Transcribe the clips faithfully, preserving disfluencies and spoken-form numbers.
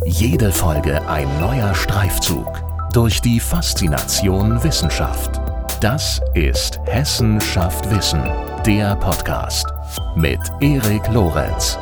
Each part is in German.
Jede Folge ein neuer Streifzug durch die Faszination Wissenschaft. Das ist Hessen schafft Wissen, der Podcast mit Erik Lorenz.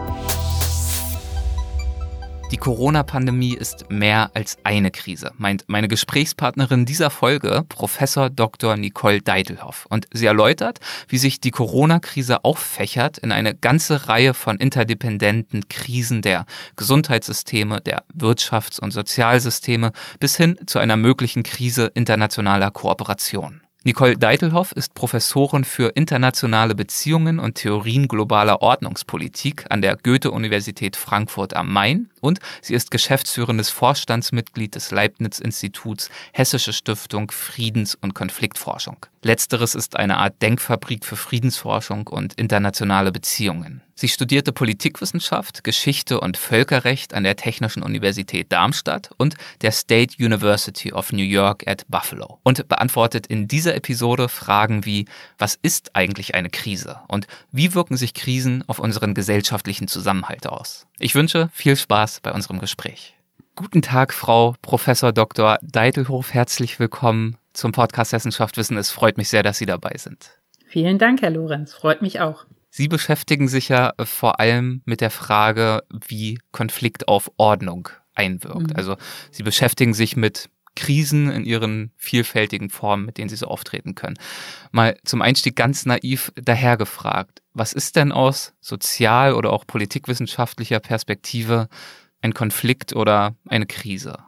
Die Corona-Pandemie ist mehr als eine Krise, meint meine Gesprächspartnerin dieser Folge, Professor Doktor Nicole Deitelhoff. Und sie erläutert, wie sich die Corona-Krise auffächert in eine ganze Reihe von interdependenten Krisen der Gesundheitssysteme, der Wirtschafts- und Sozialsysteme bis hin zu einer möglichen Krise internationaler Kooperation. Nicole Deitelhoff ist Professorin für internationale Beziehungen und Theorien globaler Ordnungspolitik an der Goethe-Universität Frankfurt am Main und sie ist geschäftsführendes Vorstandsmitglied des Leibniz-Instituts Hessische Stiftung Friedens- und Konfliktforschung. Letzteres ist eine Art Denkfabrik für Friedensforschung und internationale Beziehungen. Sie studierte Politikwissenschaft, Geschichte und Völkerrecht an der Technischen Universität Darmstadt und der State University of New York at Buffalo und beantwortet in dieser Episode Fragen wie: Was ist eigentlich eine Krise und wie wirken sich Krisen auf unseren gesellschaftlichen Zusammenhalt aus? Ich wünsche viel Spaß bei unserem Gespräch. Guten Tag, Frau Professor Doktor Deitelhoff, herzlich willkommen zum Podcast Hessen schafft Wissen. Es freut mich sehr, dass Sie dabei sind. Vielen Dank, Herr Lorenz. Freut mich auch. Sie beschäftigen sich ja vor allem mit der Frage, wie Konflikt auf Ordnung einwirkt. Mhm. Also Sie beschäftigen sich mit Krisen in ihren vielfältigen Formen, mit denen sie so auftreten können. Mal zum Einstieg ganz naiv dahergefragt: Was ist denn aus sozial- oder auch politikwissenschaftlicher Perspektive ein Konflikt oder eine Krise?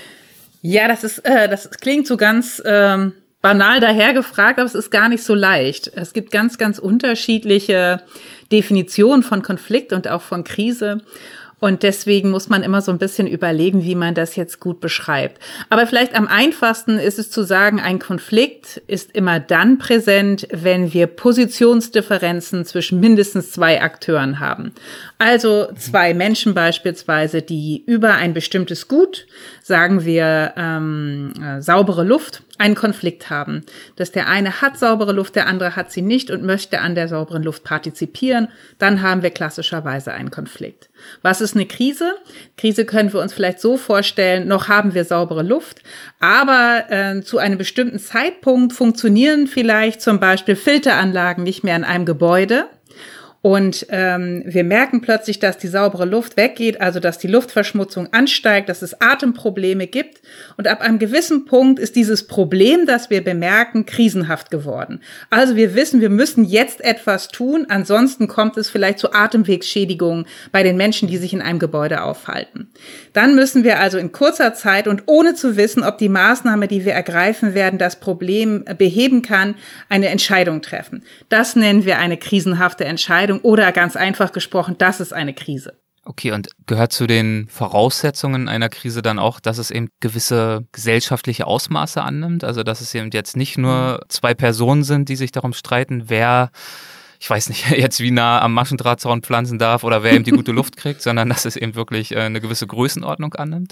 Ja, das ist, äh, das klingt so ganz ähm, banal dahergefragt, aber es ist gar nicht so leicht. Es gibt ganz, ganz unterschiedliche Definitionen von Konflikt und auch von Krise. Und deswegen muss man immer so ein bisschen überlegen, wie man das jetzt gut beschreibt. Aber vielleicht am einfachsten ist es zu sagen, ein Konflikt ist immer dann präsent, wenn wir Positionsdifferenzen zwischen mindestens zwei Akteuren haben. Also zwei Menschen beispielsweise, die über ein bestimmtes Gut, sagen wir ähm, äh, saubere Luft, einen Konflikt haben. Dass der eine hat saubere Luft, der andere hat sie nicht und möchte an der sauberen Luft partizipieren, dann haben wir klassischerweise einen Konflikt. Was ist eine Krise? Krise können wir uns vielleicht so vorstellen: Noch haben wir saubere Luft, aber äh, zu einem bestimmten Zeitpunkt funktionieren vielleicht zum Beispiel Filteranlagen nicht mehr in einem Gebäude. Und ähm, wir merken plötzlich, dass die saubere Luft weggeht, also dass die Luftverschmutzung ansteigt, dass es Atemprobleme gibt. Und ab einem gewissen Punkt ist dieses Problem, das wir bemerken, krisenhaft geworden. Also wir wissen, wir müssen jetzt etwas tun, ansonsten kommt es vielleicht zu Atemwegsschädigungen bei den Menschen, die sich in einem Gebäude aufhalten. Dann müssen wir also in kurzer Zeit und ohne zu wissen, ob die Maßnahme, die wir ergreifen werden, das Problem beheben kann, eine Entscheidung treffen. Das nennen wir eine krisenhafte Entscheidung. Oder ganz einfach gesprochen, das ist eine Krise. Okay, und gehört zu den Voraussetzungen einer Krise dann auch, dass es eben gewisse gesellschaftliche Ausmaße annimmt? Also dass es eben jetzt nicht nur zwei Personen sind, die sich darum streiten, wer, ich weiß nicht, jetzt wie nah am Maschendrahtzaun pflanzen darf oder wer eben die gute Luft kriegt, sondern dass es eben wirklich eine gewisse Größenordnung annimmt?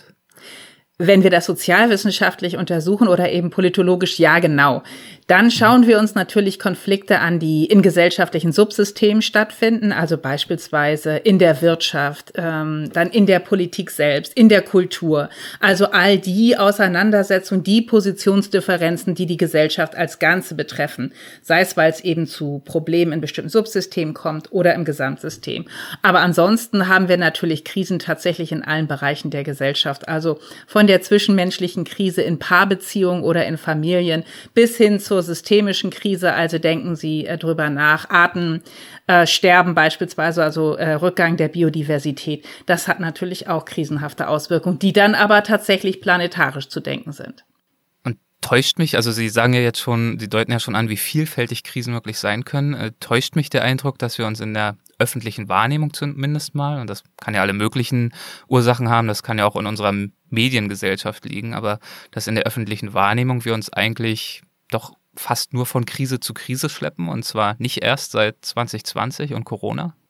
Wenn wir das sozialwissenschaftlich untersuchen oder eben politologisch, ja genau, dann schauen wir uns natürlich Konflikte an, die in gesellschaftlichen Subsystemen stattfinden, also beispielsweise in der Wirtschaft, ähm, dann in der Politik selbst, in der Kultur. Also all die Auseinandersetzungen, die Positionsdifferenzen, die die Gesellschaft als Ganze betreffen, sei es, weil es eben zu Problemen in bestimmten Subsystemen kommt oder im Gesamtsystem. Aber ansonsten haben wir natürlich Krisen tatsächlich in allen Bereichen der Gesellschaft, also von der zwischenmenschlichen Krise in Paarbeziehungen oder in Familien bis hin zur systemischen Krise. Also denken Sie äh, drüber nach. Artensterben äh, beispielsweise, also äh, Rückgang der Biodiversität. Das hat natürlich auch krisenhafte Auswirkungen, die dann aber tatsächlich planetarisch zu denken sind. Und täuscht mich, also Sie sagen ja jetzt schon, Sie deuten ja schon an, wie vielfältig Krisen wirklich sein können. Äh, täuscht mich der Eindruck, dass wir uns in der öffentlichen Wahrnehmung zumindest mal, und das kann ja alle möglichen Ursachen haben, das kann ja auch in unserer Mediengesellschaft liegen, aber dass in der öffentlichen Wahrnehmung wir uns eigentlich doch fast nur von Krise zu Krise schleppen, und zwar nicht erst seit zwanzig zwanzig und Corona?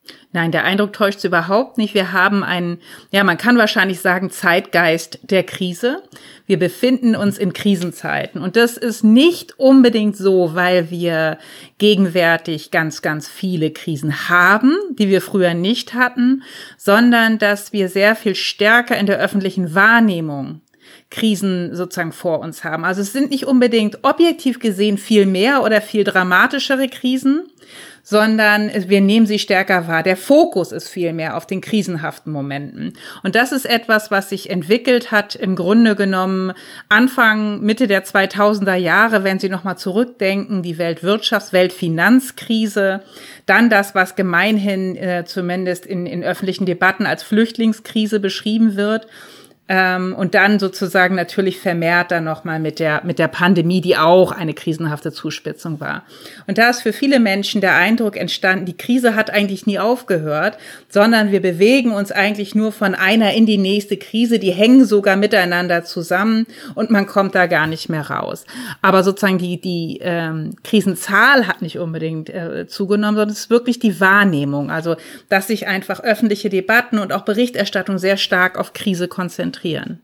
Nein, der Eindruck täuscht überhaupt nicht. Wir haben einen, ja, man kann wahrscheinlich sagen, Zeitgeist der Krise. Wir befinden uns in Krisenzeiten. Und das ist nicht unbedingt so, weil wir gegenwärtig ganz, ganz viele Krisen haben, die wir früher nicht hatten, sondern dass wir sehr viel stärker in der öffentlichen Wahrnehmung Krisen sozusagen vor uns haben. Also es sind nicht unbedingt objektiv gesehen viel mehr oder viel dramatischere Krisen, sondern wir nehmen sie stärker wahr. Der Fokus ist viel mehr auf den krisenhaften Momenten. Und das ist etwas, was sich entwickelt hat, im Grunde genommen Anfang, Mitte der zweitausender Jahre, wenn Sie nochmal zurückdenken, die Weltwirtschafts-, Weltfinanzkrise, dann das, was gemeinhin äh, zumindest in, in öffentlichen Debatten als Flüchtlingskrise beschrieben wird. Ähm, und dann sozusagen natürlich vermehrt dann nochmal mit der, mit der Pandemie, die auch eine krisenhafte Zuspitzung war. Und da ist für viele Menschen der Eindruck entstanden, die Krise hat eigentlich nie aufgehört, sondern wir bewegen uns eigentlich nur von einer in die nächste Krise, die hängen sogar miteinander zusammen und man kommt da gar nicht mehr raus. Aber sozusagen die, die ähm, Krisenzahl hat nicht unbedingt äh, zugenommen, sondern es ist wirklich die Wahrnehmung. Also, dass sich einfach öffentliche Debatten und auch Berichterstattung sehr stark auf Krise konzentrieren.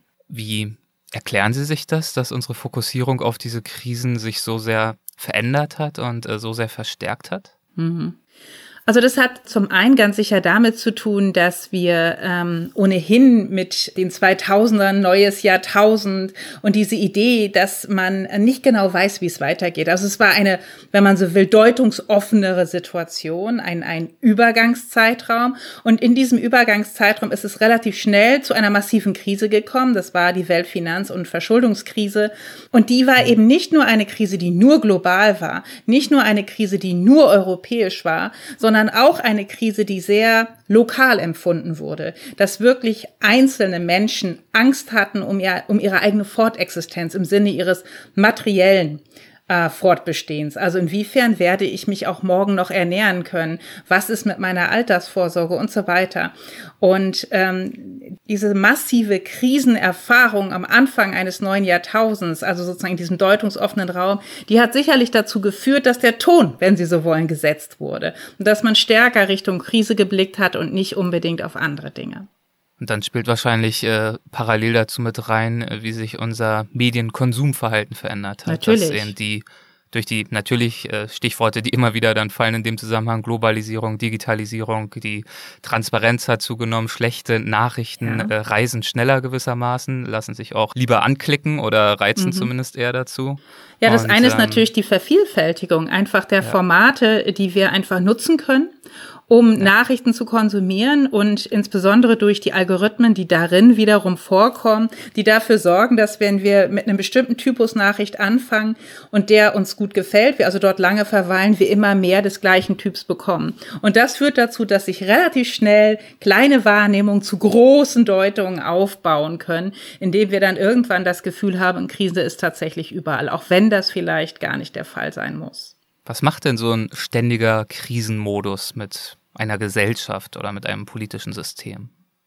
Wie erklären Sie sich das, dass unsere Fokussierung auf diese Krisen sich so sehr verändert hat und äh, so sehr verstärkt hat? Mhm. Also das hat zum einen ganz sicher damit zu tun, dass wir ähm, ohnehin mit den zweitausendern, neues Jahrtausend und diese Idee, dass man nicht genau weiß, wie es weitergeht. Also es war eine, wenn man so will, deutungsoffenere Situation, ein, ein Übergangszeitraum. Und in diesem Übergangszeitraum ist es relativ schnell zu einer massiven Krise gekommen. Das war die Weltfinanz- und Verschuldungskrise. Und die war eben nicht nur eine Krise, die nur global war, nicht nur eine Krise, die nur europäisch war, sondern sondern auch eine Krise, die sehr lokal empfunden wurde, dass wirklich einzelne Menschen Angst hatten um, ihr, um ihre eigene Fortexistenz im Sinne ihres materiellen äh, Fortbestehens. Also inwiefern werde ich mich auch morgen noch ernähren können? Was ist mit meiner Altersvorsorge und so weiter? Und ähm, diese massive Krisenerfahrung am Anfang eines neuen Jahrtausends, also sozusagen in diesem deutungsoffenen Raum, die hat sicherlich dazu geführt, dass der Ton, wenn Sie so wollen, gesetzt wurde. Und dass man stärker Richtung Krise geblickt hat und nicht unbedingt auf andere Dinge. Und dann spielt wahrscheinlich äh, parallel dazu mit rein, äh, wie sich unser Medienkonsumverhalten verändert hat. Natürlich. Dass eben die durch die natürlich äh, Stichworte, die immer wieder dann fallen in dem Zusammenhang, Globalisierung, Digitalisierung, die Transparenz hat zugenommen, schlechte Nachrichten ja. äh, reisen schneller gewissermaßen, lassen sich auch lieber anklicken oder reizen mhm. zumindest eher dazu. Ja, das Und, eine ist ähm, natürlich die Vervielfältigung einfach der ja. Formate, die wir einfach nutzen können, um ja. Nachrichten zu konsumieren und insbesondere durch die Algorithmen, die darin wiederum vorkommen, die dafür sorgen, dass wenn wir mit einem bestimmten Typus Nachricht anfangen und der uns gut gefällt, wir also dort lange verweilen, wir immer mehr des gleichen Typs bekommen. Und das führt dazu, dass sich relativ schnell kleine Wahrnehmungen zu großen Deutungen aufbauen können, indem wir dann irgendwann das Gefühl haben, Krise ist tatsächlich überall, auch wenn das vielleicht gar nicht der Fall sein muss. Was macht denn so ein ständiger Krisenmodus mit einer Gesellschaft oder mit einem politischen System?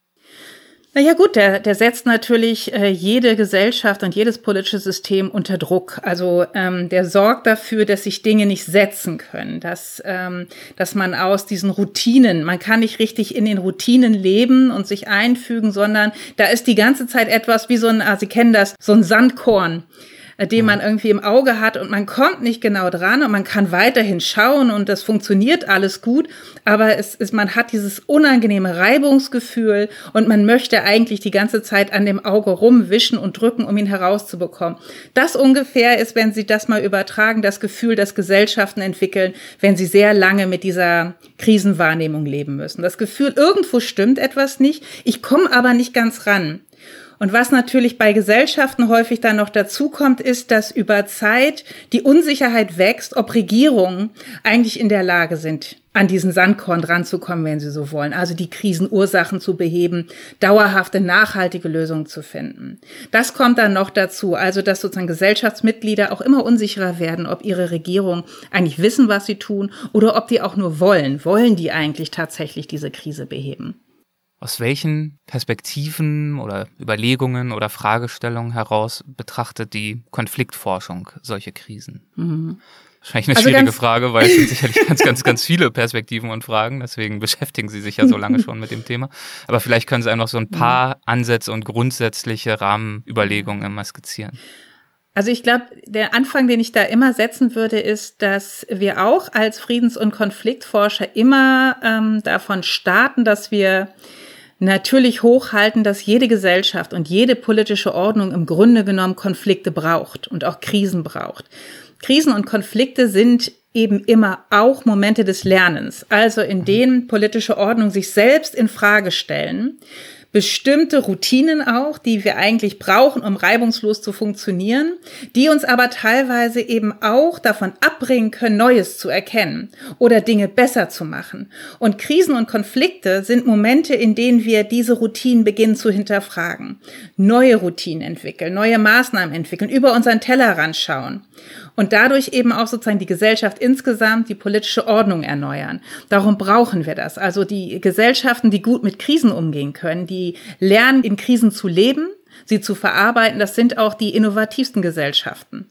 Na ja gut, der, der setzt natürlich äh, jede Gesellschaft und jedes politische System unter Druck. Also ähm, der sorgt dafür, dass sich Dinge nicht setzen können, dass ähm, dass man aus diesen Routinen, man kann nicht richtig in den Routinen leben und sich einfügen, sondern da ist die ganze Zeit etwas wie so ein, ah, Sie kennen das, so ein Sandkorn, den man irgendwie im Auge hat und man kommt nicht genau dran und man kann weiterhin schauen und das funktioniert alles gut, aber es ist, man hat dieses unangenehme Reibungsgefühl und man möchte eigentlich die ganze Zeit an dem Auge rumwischen und drücken, um ihn herauszubekommen. Das ungefähr ist, wenn Sie das mal übertragen, das Gefühl, das Gesellschaften entwickeln, wenn sie sehr lange mit dieser Krisenwahrnehmung leben müssen. Das Gefühl, irgendwo stimmt etwas nicht, ich komme aber nicht ganz ran. Und was natürlich bei Gesellschaften häufig dann noch dazukommt, ist, dass über Zeit die Unsicherheit wächst, ob Regierungen eigentlich in der Lage sind, an diesen Sandkorn ranzukommen, wenn sie so wollen. Also die Krisenursachen zu beheben, dauerhafte, nachhaltige Lösungen zu finden. Das kommt dann noch dazu, also dass sozusagen Gesellschaftsmitglieder auch immer unsicherer werden, ob ihre Regierung eigentlich wissen, was sie tun oder ob die auch nur wollen. Wollen die eigentlich tatsächlich diese Krise beheben? Aus welchen Perspektiven oder Überlegungen oder Fragestellungen heraus betrachtet die Konfliktforschung solche Krisen? Mhm. Wahrscheinlich eine Also schwierige ganz Frage, weil es sind sicherlich ganz, ganz, ganz viele Perspektiven und Fragen. Deswegen beschäftigen Sie sich ja so lange schon mit dem Thema. Aber vielleicht können Sie einfach so ein paar Ansätze und grundsätzliche Rahmenüberlegungen mal skizzieren. Also ich glaube, der Anfang, den ich da immer setzen würde, ist, dass wir auch als Friedens- und Konfliktforscher immer ähm, davon starten, dass wir natürlich hochhalten, dass jede Gesellschaft und jede politische Ordnung im Grunde genommen Konflikte braucht und auch Krisen braucht. Krisen und Konflikte sind eben immer auch Momente des Lernens, also in denen politische Ordnungen sich selbst in Frage stellen, bestimmte Routinen auch, die wir eigentlich brauchen, um reibungslos zu funktionieren, die uns aber teilweise eben auch davon abbringen können, Neues zu erkennen oder Dinge besser zu machen. Und Krisen und Konflikte sind Momente, in denen wir diese Routinen beginnen zu hinterfragen, neue Routinen entwickeln, neue Maßnahmen entwickeln, über unseren Tellerrand schauen. Und dadurch eben auch sozusagen die Gesellschaft insgesamt, die politische Ordnung erneuern. Darum brauchen wir das. Also die Gesellschaften, die gut mit Krisen umgehen können, die lernen, in Krisen zu leben, sie zu verarbeiten, das sind auch die innovativsten Gesellschaften.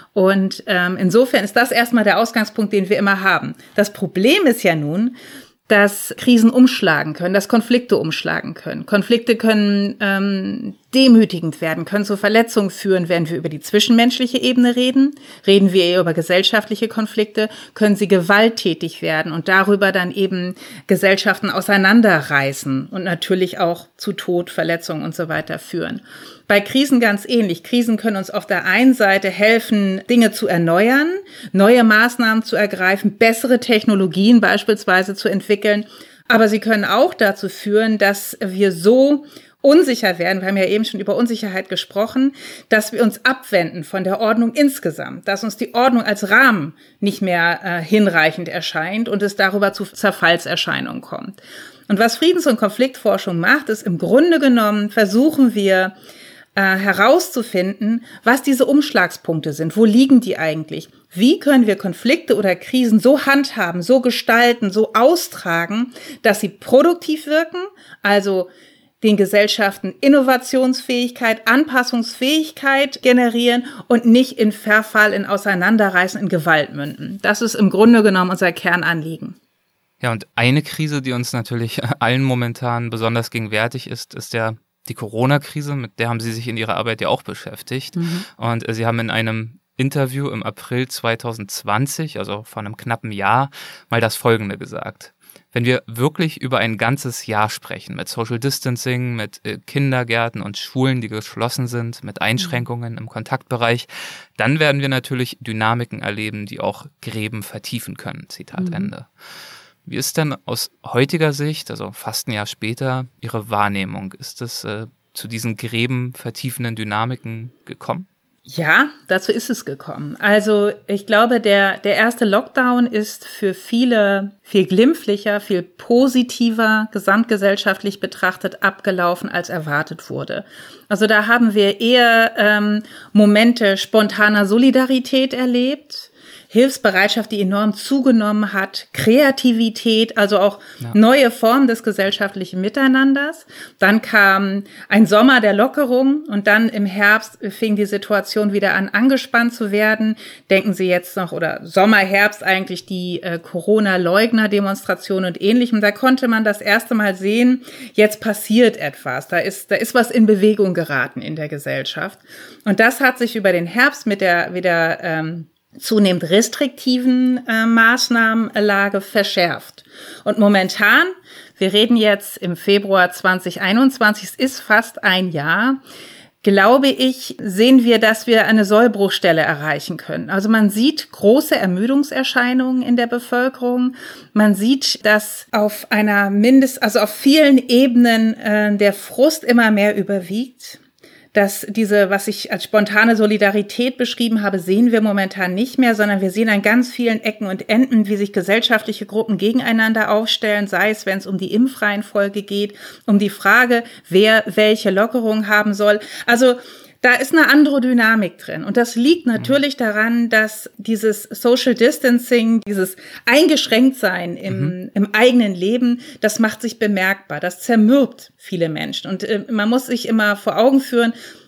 Und ähm, insofern ist das erstmal der Ausgangspunkt, den wir immer haben. Das Problem ist ja nun, dass Krisen umschlagen können, dass Konflikte umschlagen können. Konflikte können ähm, demütigend werden, können zu Verletzungen führen, wenn wir über die zwischenmenschliche Ebene reden. Reden wir eher über gesellschaftliche Konflikte, können sie gewalttätig werden und darüber dann eben Gesellschaften auseinanderreißen und natürlich auch zu Tod, Verletzungen und so weiter führen. Bei Krisen ganz ähnlich. Krisen können uns auf der einen Seite helfen, Dinge zu erneuern, neue Maßnahmen zu ergreifen, bessere Technologien beispielsweise zu entwickeln. Aber sie können auch dazu führen, dass wir so unsicher werden, wir haben ja eben schon über Unsicherheit gesprochen, dass wir uns abwenden von der Ordnung insgesamt, dass uns die Ordnung als Rahmen nicht mehr äh, hinreichend erscheint und es darüber zu Zerfallserscheinungen kommt. Und was Friedens- und Konfliktforschung macht, ist im Grunde genommen, versuchen wir, Äh, herauszufinden, was diese Umschlagspunkte sind. Wo liegen die eigentlich? Wie können wir Konflikte oder Krisen so handhaben, so gestalten, so austragen, dass sie produktiv wirken, also den Gesellschaften Innovationsfähigkeit, Anpassungsfähigkeit generieren und nicht in Verfall, in Auseinanderreißen, in Gewalt münden. Das ist im Grunde genommen unser Kernanliegen. Ja, und eine Krise, die uns natürlich allen momentan besonders gegenwärtig ist, ist der die Corona-Krise, mit der haben Sie sich in Ihrer Arbeit ja auch beschäftigt. Mhm. Und Sie haben in einem Interview im April zwanzig zwanzig, also vor einem knappen Jahr, mal das Folgende gesagt. Wenn wir wirklich über ein ganzes Jahr sprechen, mit Social Distancing, mit äh, Kindergärten und Schulen, die geschlossen sind, mit Einschränkungen im Kontaktbereich, dann werden wir natürlich Dynamiken erleben, die auch Gräben vertiefen können. Zitat mhm. Ende. Wie ist denn aus heutiger Sicht, also fast ein Jahr später, Ihre Wahrnehmung? Ist es äh, zu diesen Gräben vertiefenden Dynamiken gekommen? Ja, dazu ist es gekommen. Also ich glaube, der der erste Lockdown ist für viele viel glimpflicher, viel positiver, gesamtgesellschaftlich betrachtet abgelaufen, als erwartet wurde. Also da haben wir eher ähm, Momente spontaner Solidarität erlebt, Hilfsbereitschaft, die enorm zugenommen hat, Kreativität, also auch ja. neue Formen des gesellschaftlichen Miteinanders. Dann kam ein Sommer der Lockerung und dann im Herbst fing die Situation wieder an, angespannt zu werden. Denken Sie jetzt noch, oder Sommer, Herbst eigentlich die äh, Corona-Leugner-Demonstrationen und Ähnlichem. Da konnte man das erste Mal sehen, jetzt passiert etwas. Da ist, da ist was in Bewegung geraten in der Gesellschaft. Und das hat sich über den Herbst mit der wieder ähm, zunehmend restriktiven äh, Maßnahmenlage verschärft. Und momentan, wir reden jetzt im Februar zwanzig einundzwanzig, es ist fast ein Jahr, glaube ich, sehen wir, dass wir eine Sollbruchstelle erreichen können. Also man sieht große Ermüdungserscheinungen in der Bevölkerung. Man sieht, dass auf einer Mindest, also auf vielen Ebenen äh, der Frust immer mehr überwiegt. Dass diese, was ich als spontane Solidarität beschrieben habe, sehen wir momentan nicht mehr, sondern wir sehen an ganz vielen Ecken und Enden, wie sich gesellschaftliche Gruppen gegeneinander aufstellen, sei es, wenn es um die Impfreihenfolge geht, um die Frage, wer welche Lockerung haben soll. Also da ist eine andere Dynamik drin. Und das liegt natürlich daran, dass dieses Social Distancing, dieses Eingeschränktsein im, mhm. im eigenen Leben, das macht sich bemerkbar. Das zermürbt viele Menschen. Und äh, man muss sich immer vor Augen führen,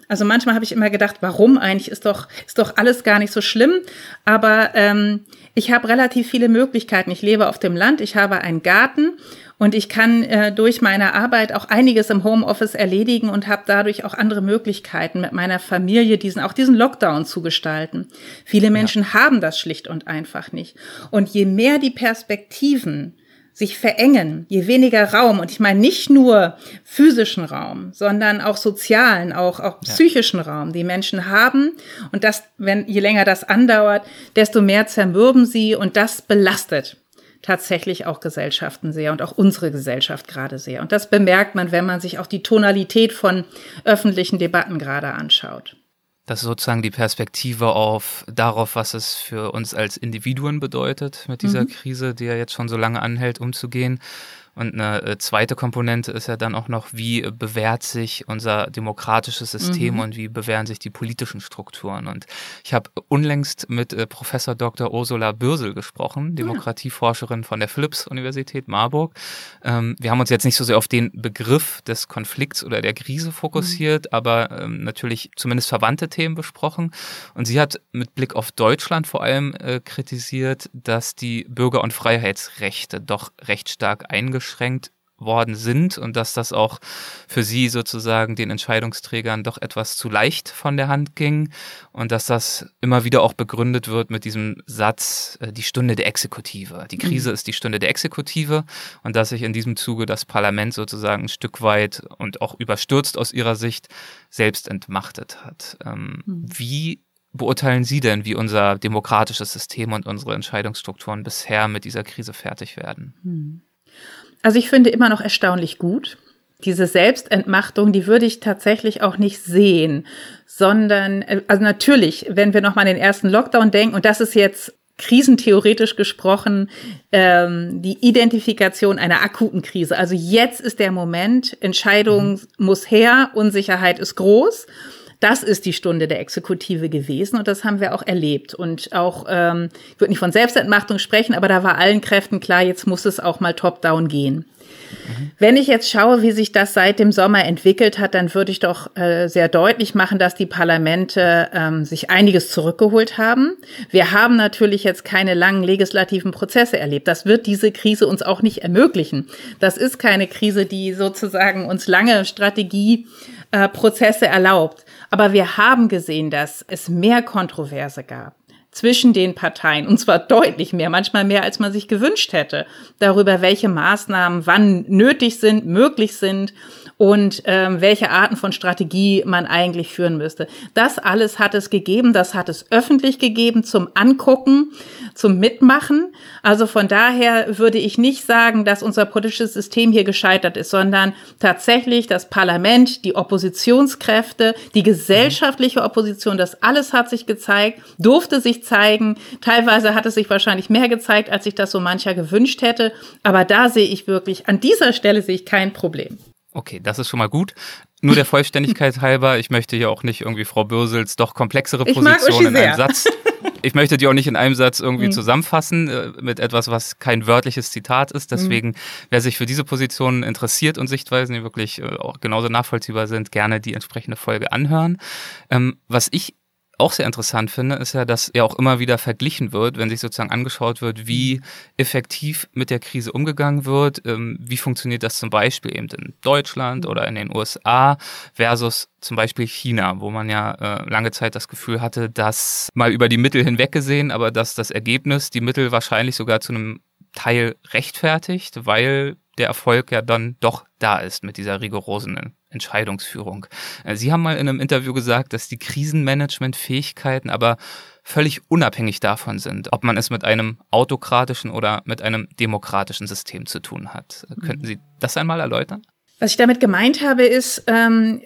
Also manchmal habe ich immer gedacht, warum eigentlich? Ist doch, ist doch alles gar nicht so schlimm. Aber ähm, ich habe relativ viele Möglichkeiten. Ich lebe auf dem Land, ich habe einen Garten und ich kann äh, durch meine Arbeit auch einiges im Homeoffice erledigen und habe dadurch auch andere Möglichkeiten, mit meiner Familie diesen, auch diesen Lockdown zu gestalten. Viele Menschen ja. haben das schlicht und einfach nicht. Und je mehr die Perspektiven sich verengen, je weniger Raum, und ich meine nicht nur physischen Raum, sondern auch sozialen, auch, auch psychischen ja. Raum, die Menschen haben. Und das, wenn, je länger das andauert, desto mehr zermürben sie, und das belastet tatsächlich auch Gesellschaften sehr und auch unsere Gesellschaft gerade sehr. Und das bemerkt man, wenn man sich auch die Tonalität von öffentlichen Debatten gerade anschaut. Das ist sozusagen die Perspektive auf darauf, was es für uns als Individuen bedeutet, mit dieser mhm. Krise, die ja jetzt schon so lange anhält, umzugehen. Und eine zweite Komponente ist ja dann auch noch, wie bewährt sich unser demokratisches System mhm. und wie bewähren sich die politischen Strukturen. Und ich habe unlängst mit äh, Professor Doktor Ursula Bürsel gesprochen, Demokratieforscherin von der Philipps-Universität Marburg. Ähm, wir haben uns jetzt nicht so sehr auf den Begriff des Konflikts oder der Krise fokussiert, mhm. aber ähm, natürlich zumindest verwandte Themen besprochen. Und sie hat mit Blick auf Deutschland vor allem äh, kritisiert, dass die Bürger- und Freiheitsrechte doch recht stark eingeschränkt beschränkt worden sind und dass das auch für sie sozusagen den Entscheidungsträgern doch etwas zu leicht von der Hand ging und dass das immer wieder auch begründet wird mit diesem Satz, die Stunde der Exekutive. Die Krise mhm. ist die Stunde der Exekutive und dass sich in diesem Zuge das Parlament sozusagen ein Stück weit und auch überstürzt aus ihrer Sicht selbst entmachtet hat. Ähm, mhm. Wie beurteilen Sie denn, wie unser demokratisches System und unsere Entscheidungsstrukturen bisher mit dieser Krise fertig werden? Mhm. Also ich finde immer noch erstaunlich gut. Diese Selbstentmachtung, die würde ich tatsächlich auch nicht sehen, sondern, also natürlich, wenn wir nochmal an den ersten Lockdown denken, und das ist jetzt krisentheoretisch gesprochen, ähm, die Identifikation einer akuten Krise. Also jetzt ist der Moment, Entscheidung mhm. muss her, Unsicherheit ist groß. Das ist die Stunde der Exekutive gewesen und das haben wir auch erlebt. Und auch, ähm, ich würde nicht von Selbstentmachtung sprechen, aber da war allen Kräften klar, jetzt muss es auch mal top-down gehen. Mhm. Wenn ich jetzt schaue, wie sich das seit dem Sommer entwickelt hat, dann würde ich doch äh, sehr deutlich machen, dass die Parlamente ähm, sich einiges zurückgeholt haben. Wir haben natürlich jetzt keine langen legislativen Prozesse erlebt. Das wird diese Krise uns auch nicht ermöglichen. Das ist keine Krise, die sozusagen uns lange Strategieprozesse äh, erlaubt. Aber wir haben gesehen, dass es mehr Kontroverse gab zwischen den Parteien, und zwar deutlich mehr, manchmal mehr, als man sich gewünscht hätte, darüber, welche Maßnahmen wann nötig sind, möglich sind und ähm, welche Arten von Strategie man eigentlich führen müsste. Das alles hat es gegeben, das hat es öffentlich gegeben zum Angucken, zum Mitmachen. Also von daher würde ich nicht sagen, dass unser politisches System hier gescheitert ist, sondern tatsächlich das Parlament, die Oppositionskräfte, die gesellschaftliche Opposition, das alles hat sich gezeigt, durfte sich zeigen. Teilweise hat es sich wahrscheinlich mehr gezeigt, als sich das so mancher gewünscht hätte. Aber da sehe ich wirklich, an dieser Stelle sehe ich kein Problem. Okay, das ist schon mal gut. Nur der Vollständigkeit halber, ich möchte ja auch nicht irgendwie Frau Bürsels doch komplexere Position in einem Satz. Ich möchte die auch nicht in einem Satz irgendwie mhm. zusammenfassen äh, mit etwas, was kein wörtliches Zitat ist. Deswegen, mhm. wer sich für diese Positionen interessiert und Sichtweisen, die wirklich äh, auch genauso nachvollziehbar sind, gerne die entsprechende Folge anhören. Ähm, was ich auch sehr interessant finde, ist ja, dass ja auch immer wieder verglichen wird, wenn sich sozusagen angeschaut wird, wie effektiv mit der Krise umgegangen wird, ähm, wie funktioniert das zum Beispiel eben in Deutschland oder in den U S A versus zum Beispiel China, wo man ja äh, lange Zeit das Gefühl hatte, dass mal über die Mittel hinweg gesehen, aber dass das Ergebnis die Mittel wahrscheinlich sogar zu einem Teil rechtfertigt, weil der Erfolg ja dann doch da ist mit dieser rigorosen Entscheidungsführung. Sie haben mal in einem Interview gesagt, dass die Krisenmanagement-Fähigkeiten aber völlig unabhängig davon sind, ob man es mit einem autokratischen oder mit einem demokratischen System zu tun hat. Mhm. Könnten Sie das einmal erläutern? Was ich damit gemeint habe, ist, ähm,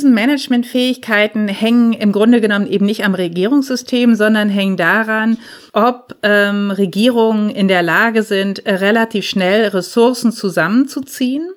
Krisenmanagementfähigkeiten hängen im Grunde genommen eben nicht am Regierungssystem, sondern hängen daran, ob ähm, Regierungen in der Lage sind, relativ schnell Ressourcen zusammenzuziehen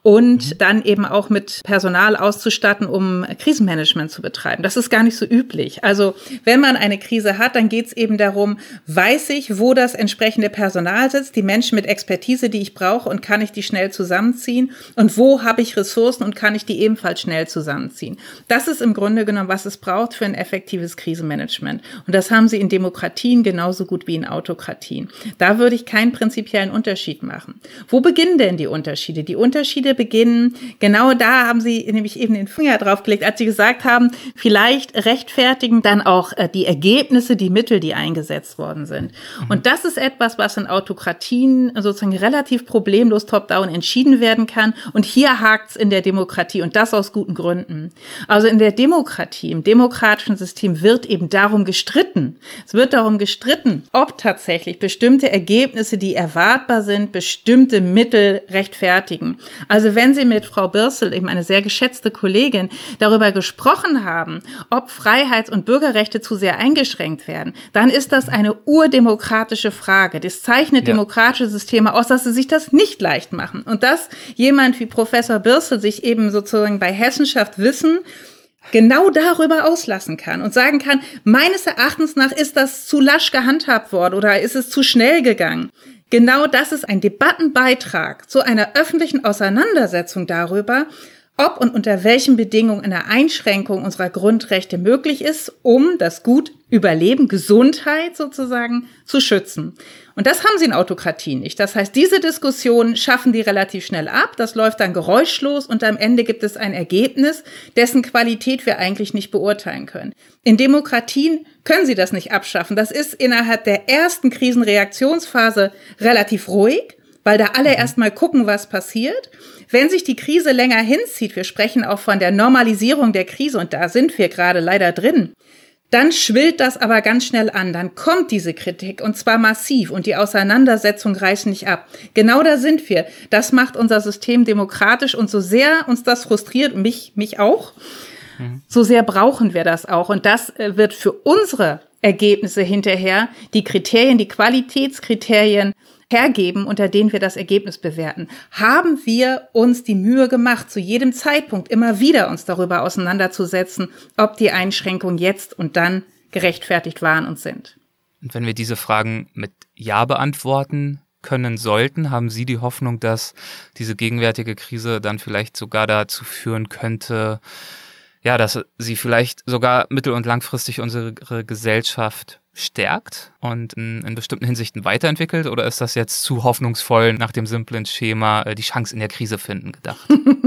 und mhm. dann eben auch mit Personal auszustatten, um Krisenmanagement zu betreiben. Das ist gar nicht so üblich. Also wenn man eine Krise hat, dann geht es eben darum, weiß ich, wo das entsprechende Personal sitzt, die Menschen mit Expertise, die ich brauche, und kann ich die schnell zusammenziehen, und wo habe ich Ressourcen und kann ich die ebenfalls schnell zusammenziehen. Das ist im Grunde genommen, was es braucht für ein effektives Krisenmanagement. Und das haben Sie in Demokratien genauso gut wie in Autokratien. Da würde ich keinen prinzipiellen Unterschied machen. Wo beginnen denn die Unterschiede? Die Unterschiede beginnen, genau da haben Sie nämlich eben den Finger drauf gelegt, als Sie gesagt haben, vielleicht rechtfertigen dann auch äh, die Ergebnisse, die Mittel, die eingesetzt worden sind. Mhm. Und das ist etwas, was in Autokratien sozusagen relativ problemlos top-down entschieden werden kann. Und hier hakt's in der Demokratie, und das aus guten Gründen. Also in der Demokratie, im demokratischen System wird eben darum gestritten. Es wird darum gestritten, ob tatsächlich bestimmte Ergebnisse, die erwartbar sind, bestimmte Mittel rechtfertigen. Also wenn Sie mit Frau Birssel, eben eine sehr geschätzte Kollegin, darüber gesprochen haben, ob Freiheits- und Bürgerrechte zu sehr eingeschränkt werden, dann ist das eine urdemokratische Frage. Das zeichnet ja. demokratische Systeme aus, dass sie sich das nicht leicht machen. Und dass jemand wie Professor Birssel sich eben sozusagen bei Hessenschaft Wissen genau darüber auslassen kann und sagen kann, meines Erachtens nach ist das zu lasch gehandhabt worden oder ist es zu schnell gegangen. Genau das ist ein Debattenbeitrag zu einer öffentlichen Auseinandersetzung darüber, ob und unter welchen Bedingungen eine Einschränkung unserer Grundrechte möglich ist, um das Gut Überleben, Gesundheit sozusagen zu schützen. Und das haben Sie in Autokratien nicht. Das heißt, diese Diskussion schaffen die relativ schnell ab, das läuft dann geräuschlos und am Ende gibt es ein Ergebnis, dessen Qualität wir eigentlich nicht beurteilen können. In Demokratien können Sie das nicht abschaffen. Das ist innerhalb der ersten Krisenreaktionsphase relativ ruhig, weil da alle erstmal gucken, was passiert. Wenn sich die Krise länger hinzieht, wir sprechen auch von der Normalisierung der Krise und da sind wir gerade leider drin, dann schwillt das aber ganz schnell an. Dann kommt diese Kritik und zwar massiv und die Auseinandersetzung reißt nicht ab. Genau da sind wir. Das macht unser System demokratisch und so sehr uns das frustriert, mich, mich auch, mhm. so sehr brauchen wir das auch. Und das wird für unsere Ergebnisse hinterher die Kriterien, die Qualitätskriterien hergeben, unter denen wir das Ergebnis bewerten. Haben wir uns die Mühe gemacht, zu jedem Zeitpunkt immer wieder uns darüber auseinanderzusetzen, ob die Einschränkungen jetzt und dann gerechtfertigt waren und sind? Und wenn wir diese Fragen mit Ja beantworten können sollten, haben Sie die Hoffnung, dass diese gegenwärtige Krise dann vielleicht sogar dazu führen könnte, ja, dass sie vielleicht sogar mittel- und langfristig unsere Gesellschaft stärkt und in, in bestimmten Hinsichten weiterentwickelt? Oder ist das jetzt zu hoffnungsvoll nach dem simplen Schema, die Chance in der Krise finden, gedacht?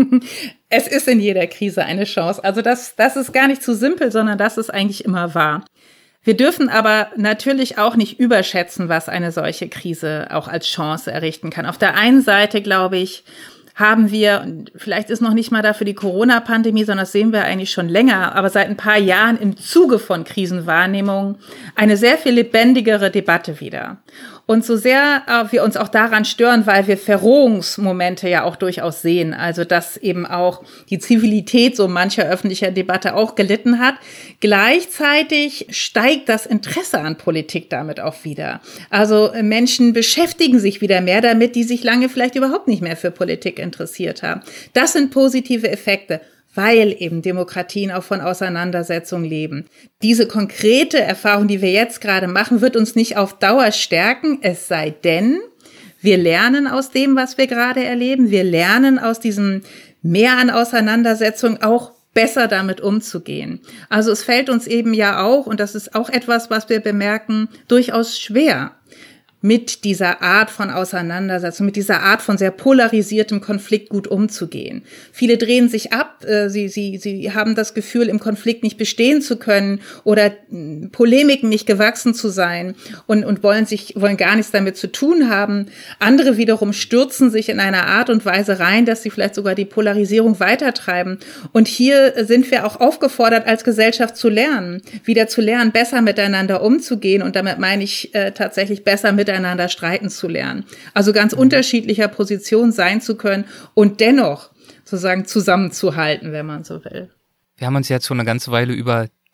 Es ist in jeder Krise eine Chance. Also das, das ist gar nicht zu simpel, sondern das ist eigentlich immer wahr. Wir dürfen aber natürlich auch nicht überschätzen, was eine solche Krise auch als Chance errichten kann. Auf der einen Seite, glaube ich, haben wir, und vielleicht ist noch nicht mal dafür die Corona-Pandemie, sondern das sehen wir eigentlich schon länger, aber seit ein paar Jahren im Zuge von Krisenwahrnehmung eine sehr viel lebendigere Debatte wieder. Und so sehr äh, wir uns auch daran stören, weil wir Verrohungsmomente ja auch durchaus sehen, also dass eben auch die Zivilität so mancher öffentlicher Debatte auch gelitten hat. Gleichzeitig steigt das Interesse an Politik damit auch wieder. Also äh, Menschen beschäftigen sich wieder mehr damit, die sich lange vielleicht überhaupt nicht mehr für Politik interessiert haben. Das sind positive Effekte, weil eben Demokratien auch von Auseinandersetzungen leben. Diese konkrete Erfahrung, die wir jetzt gerade machen, wird uns nicht auf Dauer stärken, es sei denn, wir lernen aus dem, was wir gerade erleben. Wir lernen aus diesem Mehr an Auseinandersetzungen auch besser damit umzugehen. Also es fällt uns eben ja auch, und das ist auch etwas, was wir bemerken, durchaus schwer, mit dieser Art von Auseinandersetzung, mit dieser Art von sehr polarisiertem Konflikt gut umzugehen. Viele drehen sich ab, äh, sie, sie, sie haben das Gefühl, im Konflikt nicht bestehen zu können oder äh, Polemiken nicht gewachsen zu sein und, und wollen sich, wollen gar nichts damit zu tun haben. Andere wiederum stürzen sich in einer Art und Weise rein, dass sie vielleicht sogar die Polarisierung weitertreiben. Und hier sind wir auch aufgefordert, als Gesellschaft zu lernen, wieder zu lernen, besser miteinander umzugehen. Und damit meine ich äh, tatsächlich besser miteinander miteinander streiten zu lernen. Also ganz mhm. unterschiedlicher Position sein zu können und dennoch sozusagen zusammenzuhalten, wenn man so will. Wir haben uns jetzt schon eine ganze Weile über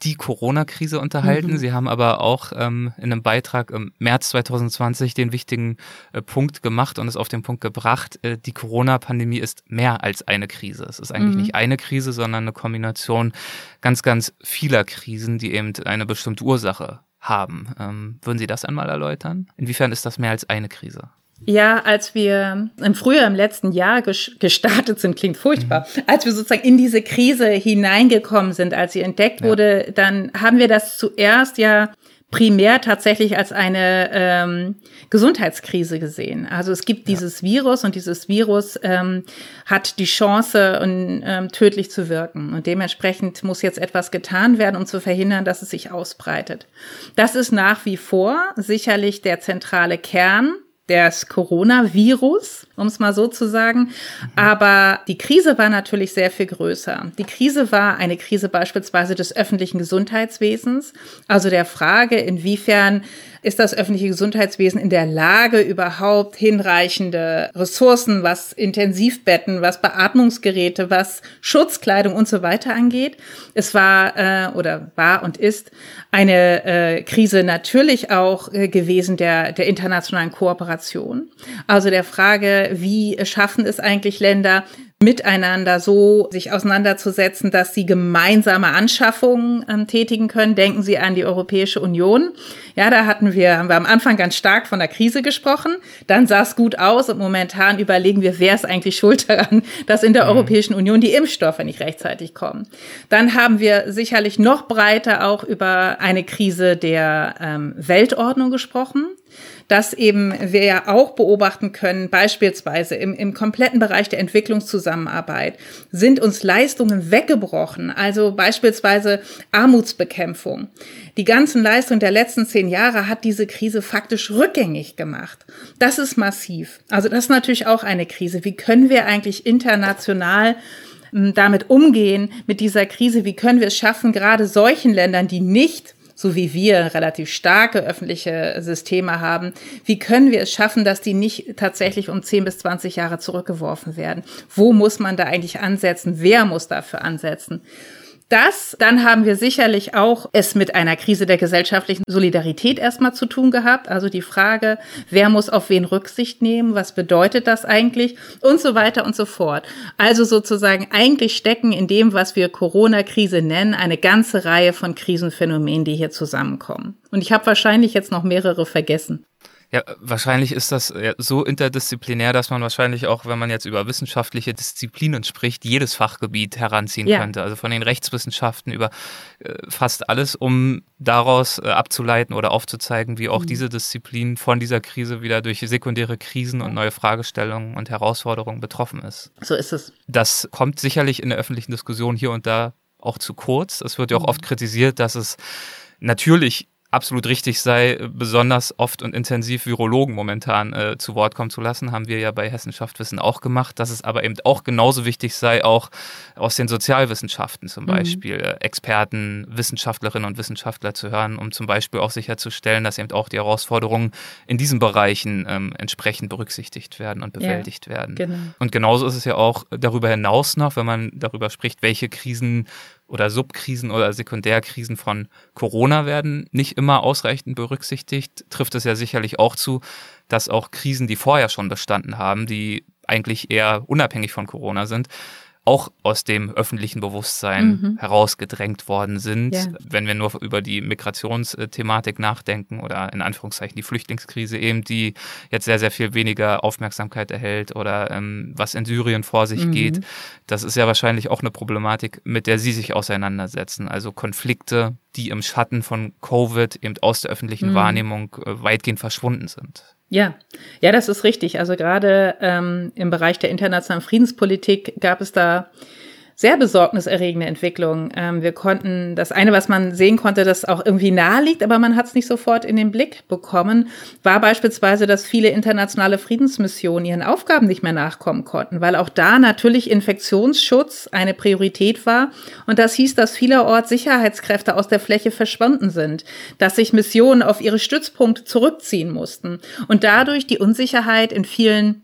die Corona-Krise unterhalten. Mhm. Sie haben aber auch ähm, in einem Beitrag im März zwanzig zwanzig den wichtigen äh, Punkt gemacht und es auf den Punkt gebracht, äh, die Corona-Pandemie ist mehr als eine Krise. Es ist eigentlich mhm. nicht eine Krise, sondern eine Kombination ganz, ganz vieler Krisen, die eben eine bestimmte Ursache haben. Ähm, würden Sie das einmal erläutern? Inwiefern ist das mehr als eine Krise? Ja, als wir im Frühjahr im letzten Jahr gestartet sind, klingt furchtbar, mhm. als wir sozusagen in diese Krise hineingekommen sind, als sie entdeckt ja. wurde, dann haben wir das zuerst ja primär tatsächlich als eine ähm, Gesundheitskrise gesehen. Also es gibt ja. dieses Virus und dieses Virus ähm, hat die Chance, um, ähm, tödlich zu wirken. Und dementsprechend muss jetzt etwas getan werden, um zu verhindern, dass es sich ausbreitet. Das ist nach wie vor sicherlich der zentrale Kern des Coronavirus, um es mal so zu sagen. Mhm. Aber die Krise war natürlich sehr viel größer. Die Krise war eine Krise beispielsweise des öffentlichen Gesundheitswesens, also der Frage, inwiefern ist das öffentliche Gesundheitswesen in der Lage, überhaupt hinreichende Ressourcen, was Intensivbetten, was Beatmungsgeräte, was Schutzkleidung und so weiter angeht. Es war äh, oder war und ist eine äh, Krise natürlich auch äh, gewesen der, der internationalen Kooperation. Also der Frage, wie schaffen es eigentlich Länder, miteinander so sich auseinanderzusetzen, dass sie gemeinsame Anschaffungen ähm, tätigen können. Denken Sie an die Europäische Union. Ja, da hatten wir, haben wir am Anfang ganz stark von der Krise gesprochen. Dann sah es gut aus und momentan überlegen wir, wer ist eigentlich schuld daran, dass in der mhm. Europäischen Union die Impfstoffe nicht rechtzeitig kommen. Dann haben wir sicherlich noch breiter auch über eine Krise der ähm, Weltordnung gesprochen. Das eben wir ja auch beobachten können, beispielsweise im, im kompletten Bereich der Entwicklungszusammenarbeit sind uns Leistungen weggebrochen, also beispielsweise Armutsbekämpfung. Die ganzen Leistungen der letzten zehn Jahre hat diese Krise faktisch rückgängig gemacht. Das ist massiv. Also das ist natürlich auch eine Krise. Wie können wir eigentlich international damit umgehen, mit dieser Krise? Wie können wir es schaffen, gerade solchen Ländern, die nicht so wie wir relativ starke öffentliche Systeme haben, wie können wir es schaffen, dass die nicht tatsächlich um zehn bis zwanzig Jahre zurückgeworfen werden? Wo muss man da eigentlich ansetzen? Wer muss dafür ansetzen? Das, dann haben wir sicherlich auch es mit einer Krise der gesellschaftlichen Solidarität erstmal zu tun gehabt. Also die Frage, wer muss auf wen Rücksicht nehmen? Was bedeutet das eigentlich? Und so weiter und so fort. Also sozusagen eigentlich stecken in dem, was wir Corona-Krise nennen, eine ganze Reihe von Krisenphänomenen, die hier zusammenkommen. Und ich habe wahrscheinlich jetzt noch mehrere vergessen. Ja, wahrscheinlich ist das so interdisziplinär, dass man wahrscheinlich auch, wenn man jetzt über wissenschaftliche Disziplinen spricht, jedes Fachgebiet heranziehen ja. könnte. Also von den Rechtswissenschaften über äh, fast alles, um daraus äh, abzuleiten oder aufzuzeigen, wie auch mhm. diese Disziplin von dieser Krise wieder durch sekundäre Krisen und neue Fragestellungen und Herausforderungen betroffen ist. So ist es. Das kommt sicherlich in der öffentlichen Diskussion hier und da auch zu kurz. Es wird ja auch mhm. oft kritisiert, dass es natürlich absolut richtig sei, besonders oft und intensiv Virologen momentan äh, zu Wort kommen zu lassen, haben wir ja bei Hessenschaft Wissen auch gemacht, dass es aber eben auch genauso wichtig sei, auch aus den Sozialwissenschaften zum Beispiel mhm. Experten, Wissenschaftlerinnen und Wissenschaftler zu hören, um zum Beispiel auch sicherzustellen, dass eben auch die Herausforderungen in diesen Bereichen ähm, entsprechend berücksichtigt werden und bewältigt ja, werden. Genau. Und genauso ist es ja auch darüber hinaus noch, wenn man darüber spricht, welche Krisen oder Subkrisen oder Sekundärkrisen von Corona werden nicht immer ausreichend berücksichtigt, trifft es ja sicherlich auch zu, dass auch Krisen, die vorher schon bestanden haben, die eigentlich eher unabhängig von Corona sind, auch aus dem öffentlichen Bewusstsein mhm. herausgedrängt worden sind. Ja. Wenn wir nur über die Migrationsthematik nachdenken oder in Anführungszeichen die Flüchtlingskrise eben, die jetzt sehr, sehr viel weniger Aufmerksamkeit erhält oder ähm, was in Syrien vor sich mhm. geht. Das ist ja wahrscheinlich auch eine Problematik, mit der Sie sich auseinandersetzen. Also Konflikte, die im Schatten von Covid eben aus der öffentlichen mhm. Wahrnehmung äh, weitgehend verschwunden sind. Ja, ja, das ist richtig. Also gerade ähm, im Bereich der internationalen Friedenspolitik gab es da sehr besorgniserregende Entwicklungen. Ähm, wir konnten, das eine, was man sehen konnte, das auch irgendwie nahe liegt, aber man hat es nicht sofort in den Blick bekommen, war beispielsweise, dass viele internationale Friedensmissionen ihren Aufgaben nicht mehr nachkommen konnten, weil auch da natürlich Infektionsschutz eine Priorität war. Und das hieß, dass vielerorts Sicherheitskräfte aus der Fläche verschwunden sind, dass sich Missionen auf ihre Stützpunkte zurückziehen mussten und dadurch die Unsicherheit in vielen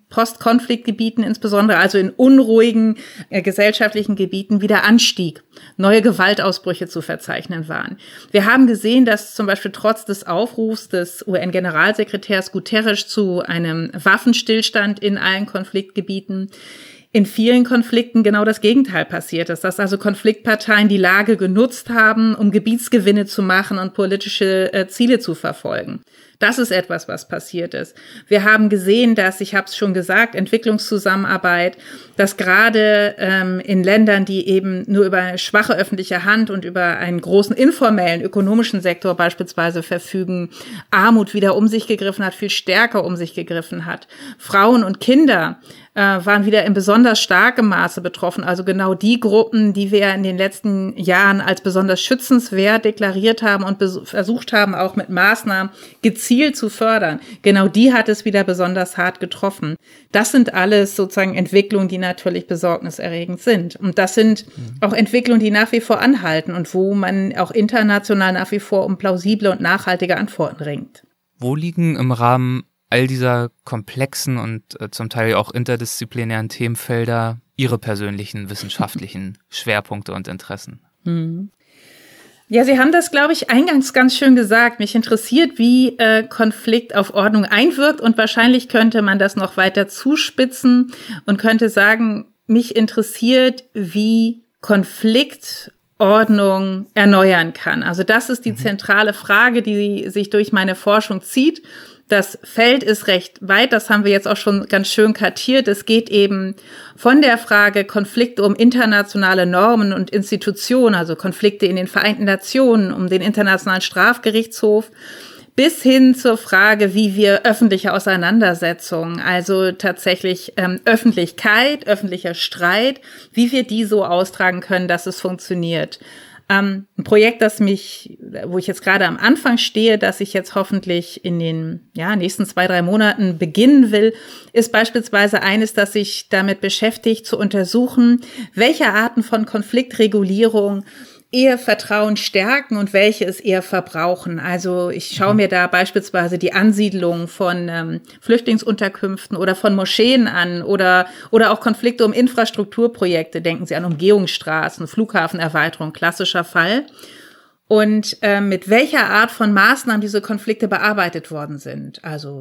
Postkonfliktgebieten insbesondere, also in unruhigen äh, gesellschaftlichen Gebieten, wieder anstieg. Neue Gewaltausbrüche zu verzeichnen waren. Wir haben gesehen, dass zum Beispiel trotz des Aufrufs des U N-Generalsekretärs Guterres zu einem Waffenstillstand in allen Konfliktgebieten in vielen Konflikten genau das Gegenteil passiert ist, dass also Konfliktparteien die Lage genutzt haben, um Gebietsgewinne zu machen und politische äh, Ziele zu verfolgen. Das ist etwas, was passiert ist. Wir haben gesehen, dass, ich habe es schon gesagt, Entwicklungszusammenarbeit, dass gerade ähm, in Ländern, die eben nur über eine schwache öffentliche Hand und über einen großen informellen ökonomischen Sektor beispielsweise verfügen, Armut wieder um sich gegriffen hat, viel stärker um sich gegriffen hat. Frauen und Kinder äh, waren wieder in besonders starkem Maße betroffen. Also genau die Gruppen, die wir in den letzten Jahren als besonders schützenswert deklariert haben und bes- versucht haben, auch mit Maßnahmen gezielt Ziel zu fördern. Genau die hat es wieder besonders hart getroffen. Das sind alles sozusagen Entwicklungen, die natürlich besorgniserregend sind. Und das sind auch Entwicklungen, die nach wie vor anhalten und wo man auch international nach wie vor um plausible und nachhaltige Antworten ringt. Wo liegen im Rahmen all dieser komplexen und äh, zum Teil auch interdisziplinären Themenfelder Ihre persönlichen wissenschaftlichen Schwerpunkte und Interessen? Hm. Ja, Sie haben das, glaube ich, eingangs ganz schön gesagt. Mich interessiert, wie äh, Konflikt auf Ordnung einwirkt und wahrscheinlich könnte man das noch weiter zuspitzen und könnte sagen, mich interessiert, wie Konflikt Ordnung erneuern kann. Also das ist die zentrale Frage, die sich durch meine Forschung zieht. Das Feld ist recht weit, das haben wir jetzt auch schon ganz schön kartiert. Es geht eben von der Frage Konflikte um internationale Normen und Institutionen, also Konflikte in den Vereinten Nationen, um den Internationalen Strafgerichtshof, bis hin zur Frage, wie wir öffentliche Auseinandersetzungen, also tatsächlich ähm, Öffentlichkeit, öffentlicher Streit, wie wir die so austragen können, dass es funktioniert. Ähm, ein Projekt, das mich, wo ich jetzt gerade am Anfang stehe, das ich jetzt hoffentlich in den ja, nächsten zwei, drei Monaten beginnen will, ist beispielsweise eines, das sich damit beschäftigt, zu untersuchen, welche Arten von Konfliktregulierung eher Vertrauen stärken und welche es eher verbrauchen. Also ich schaue mir da beispielsweise die Ansiedlung von ähm, Flüchtlingsunterkünften oder von Moscheen an oder oder auch Konflikte um Infrastrukturprojekte. Denken Sie an Umgehungsstraßen, Flughafenerweiterung, klassischer Fall. Und äh, mit welcher Art von Maßnahmen diese Konflikte bearbeitet worden sind. Also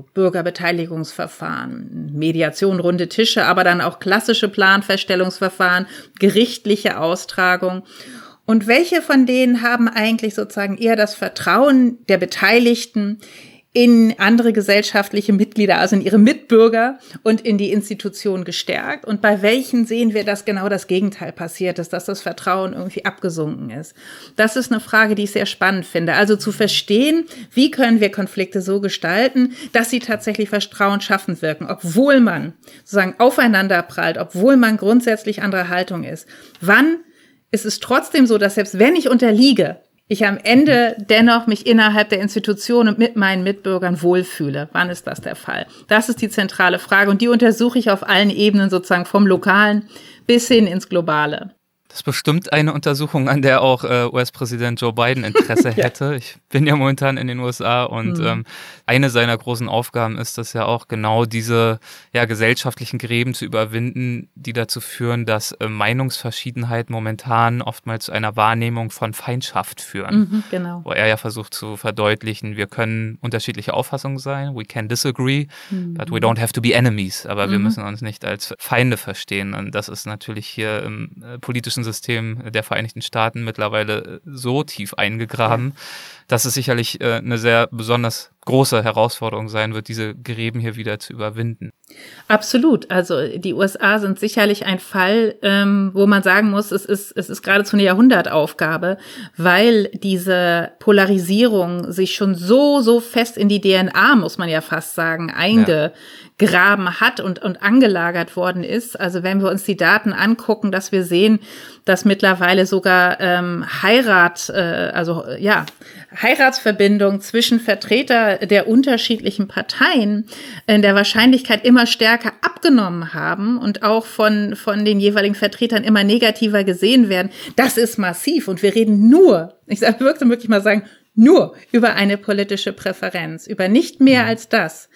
Bürgerbeteiligungsverfahren, Mediation, runde Tische, aber dann auch klassische Planfeststellungsverfahren, gerichtliche Austragung. Und welche von denen haben eigentlich sozusagen eher das Vertrauen der Beteiligten in andere gesellschaftliche Mitglieder, also in ihre Mitbürger und in die Institutionen gestärkt? Und bei welchen sehen wir, dass genau das Gegenteil passiert ist, dass das Vertrauen irgendwie abgesunken ist? Das ist eine Frage, die ich sehr spannend finde. Also zu verstehen, wie können wir Konflikte so gestalten, dass sie tatsächlich Vertrauen schaffend wirken, obwohl man sozusagen aufeinander prallt, obwohl man grundsätzlich anderer Haltung ist. Wann ist es trotzdem so, dass selbst wenn ich unterliege, ich am Ende dennoch mich innerhalb der Institution und mit meinen Mitbürgern wohlfühle. Wann ist das der Fall? Das ist die zentrale Frage und die untersuche ich auf allen Ebenen, sozusagen vom Lokalen bis hin ins Globale. Das ist bestimmt eine Untersuchung, an der auch äh, U S-Präsident Joe Biden Interesse ja. hätte. Ich bin ja momentan in den U S A und mhm. ähm, eine seiner großen Aufgaben ist es ja auch, genau diese ja, gesellschaftlichen Gräben zu überwinden, die dazu führen, dass äh, Meinungsverschiedenheit momentan oftmals zu einer Wahrnehmung von Feindschaft führen. Mhm, genau. Wo er ja versucht zu verdeutlichen, wir können unterschiedliche Auffassungen sein, we can disagree, mhm. but we don't have to be enemies. Aber mhm. wir müssen uns nicht als Feinde verstehen. Und das ist natürlich hier im äh, politischen System der Vereinigten Staaten mittlerweile so tief eingegraben, ja. dass es sicherlich äh, eine sehr besonders große Herausforderung sein wird, diese Gräben hier wieder zu überwinden. Absolut. Also die U S A sind sicherlich ein Fall, ähm, wo man sagen muss, es ist es ist geradezu eine Jahrhundertaufgabe, weil diese Polarisierung sich schon so so fest in die D N A, muss man ja fast sagen, eingegraben ja. hat und und angelagert worden ist. Also wenn wir uns die Daten angucken, dass wir sehen, dass mittlerweile sogar ähm, Heirat, äh, also ja Heiratsverbindungen zwischen Vertreter der unterschiedlichen Parteien in der Wahrscheinlichkeit immer stärker abgenommen haben und auch von von den jeweiligen Vertretern immer negativer gesehen werden. Das ist massiv und wir reden nur, ich würde wirklich mal sagen, nur über eine politische Präferenz, über nicht mehr als das.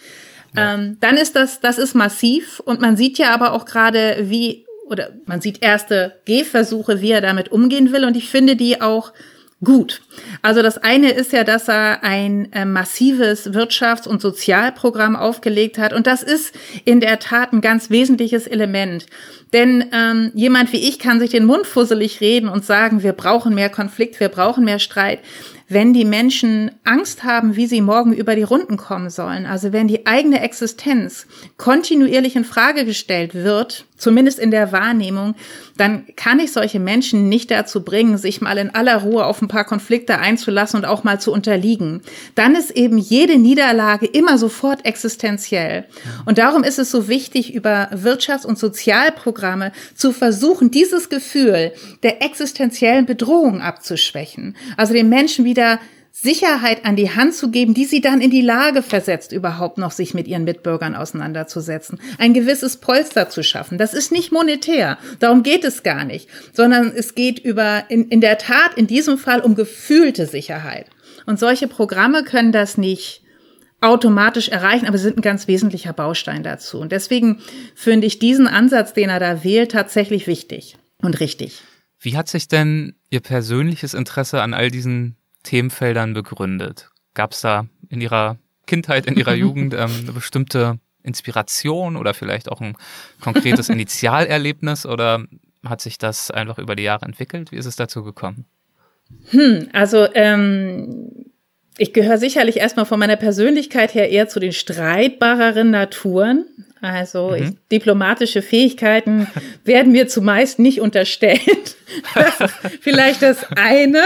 Ja. Ähm, dann ist das, das ist massiv und man sieht ja aber auch gerade, wie, oder man sieht erste Gehversuche, wie er damit umgehen will und ich finde die auch gut. Also das eine ist ja, dass er ein äh, massives Wirtschafts- und Sozialprogramm aufgelegt hat und das ist in der Tat ein ganz wesentliches Element. Denn ähm, jemand wie ich kann sich den Mund fusselig reden und sagen, wir brauchen mehr Konflikt, wir brauchen mehr Streit. Wenn die Menschen Angst haben, wie sie morgen über die Runden kommen sollen, also wenn die eigene Existenz kontinuierlich in Frage gestellt wird, zumindest in der Wahrnehmung, dann kann ich solche Menschen nicht dazu bringen, sich mal in aller Ruhe auf ein paar Konflikte einzulassen und auch mal zu unterliegen. Dann ist eben jede Niederlage immer sofort existenziell. Und darum ist es so wichtig, über Wirtschafts- und Sozialprogramme zu versuchen, dieses Gefühl der existenziellen Bedrohung abzuschwächen. Also den Menschen wieder Sicherheit an die Hand zu geben, die sie dann in die Lage versetzt, überhaupt noch sich mit ihren Mitbürgern auseinanderzusetzen. Ein gewisses Polster zu schaffen. Das ist nicht monetär. Darum geht es gar nicht. Sondern es geht über, in, in der Tat, in diesem Fall um gefühlte Sicherheit. Und solche Programme können das nicht automatisch erreichen, aber sind ein ganz wesentlicher Baustein dazu. Und deswegen finde ich diesen Ansatz, den er da wählt, tatsächlich wichtig und richtig. Wie hat sich denn Ihr persönliches Interesse an all diesen Themenfeldern begründet? Gab es da in Ihrer Kindheit, in Ihrer Jugend ähm, eine bestimmte Inspiration oder vielleicht auch ein konkretes Initialerlebnis oder hat sich das einfach über die Jahre entwickelt? Wie ist es dazu gekommen? Hm, also ähm, ich gehöre sicherlich erstmal von meiner Persönlichkeit her eher zu den streitbareren Naturen. Also mhm. ich, diplomatische Fähigkeiten werden mir zumeist nicht unterstellt. Das ist vielleicht das eine.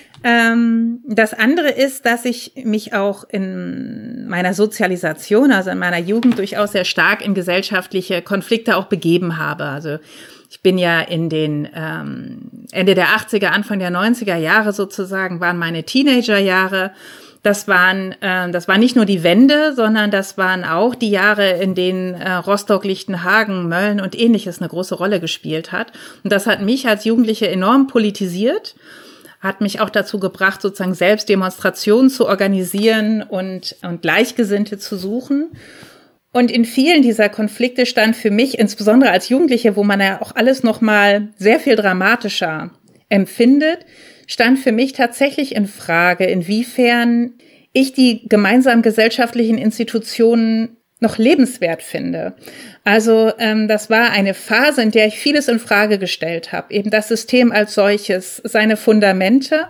Ähm, das andere ist, dass ich mich auch in meiner Sozialisation, also in meiner Jugend, durchaus sehr stark in gesellschaftliche Konflikte auch begeben habe. Also ich bin ja in den ähm, Ende der achtziger, Anfang der neunziger Jahre sozusagen, waren meine Teenagerjahre. Das waren, äh, das war nicht nur die Wende, sondern das waren auch die Jahre, in denen äh, Rostock, Lichtenhagen, Mölln und Ähnliches eine große Rolle gespielt hat. Und das hat mich als Jugendliche enorm politisiert, hat mich auch dazu gebracht, sozusagen selbst Demonstrationen zu organisieren und, und Gleichgesinnte zu suchen. Und in vielen dieser Konflikte stand für mich, insbesondere als Jugendliche, wo man ja auch alles noch mal sehr viel dramatischer empfindet, stand für mich tatsächlich in Frage, inwiefern ich die gemeinsamen gesellschaftlichen Institutionen noch lebenswert finde. Also ähm, das war eine Phase, in der ich vieles in Frage gestellt habe. Eben das System als solches, seine Fundamente.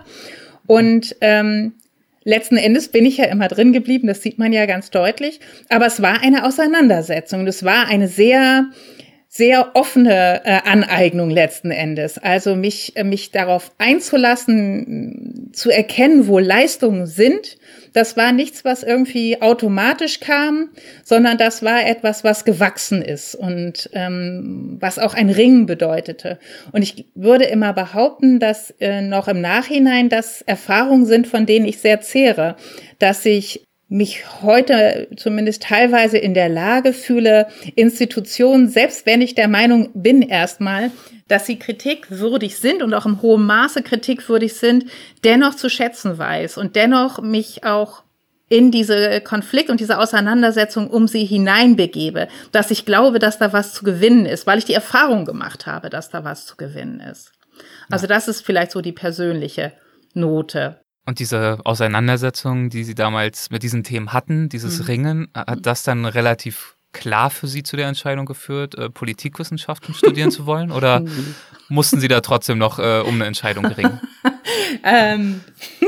Und ähm, letzten Endes bin ich ja immer drin geblieben, das sieht man ja ganz deutlich. Aber es war eine Auseinandersetzung. Es war eine sehr sehr offene äh, Aneignung letzten Endes. Also mich, äh, mich darauf einzulassen, zu erkennen, wo Leistungen sind. Das war nichts, was irgendwie automatisch kam, sondern das war etwas, was gewachsen ist und ähm, was auch ein Ringen bedeutete. Und ich würde immer behaupten, dass äh, noch im Nachhinein das Erfahrungen sind, von denen ich sehr zehre, dass ich mich heute zumindest teilweise in der Lage fühle, Institutionen, selbst wenn ich der Meinung bin erstmal, dass sie kritikwürdig sind und auch im hohen Maße kritikwürdig sind, dennoch zu schätzen weiß und dennoch mich auch in diese Konflikt und diese Auseinandersetzung um sie hineinbegebe, dass ich glaube, dass da was zu gewinnen ist, weil ich die Erfahrung gemacht habe, dass da was zu gewinnen ist. Also das ist vielleicht so die persönliche Note. Und diese Auseinandersetzung, die Sie damals mit diesen Themen hatten, dieses mhm. Ringen, hat das dann relativ klar für Sie zu der Entscheidung geführt, äh, Politikwissenschaften studieren zu wollen? Oder mussten Sie da trotzdem noch äh, um eine Entscheidung ringen? ähm,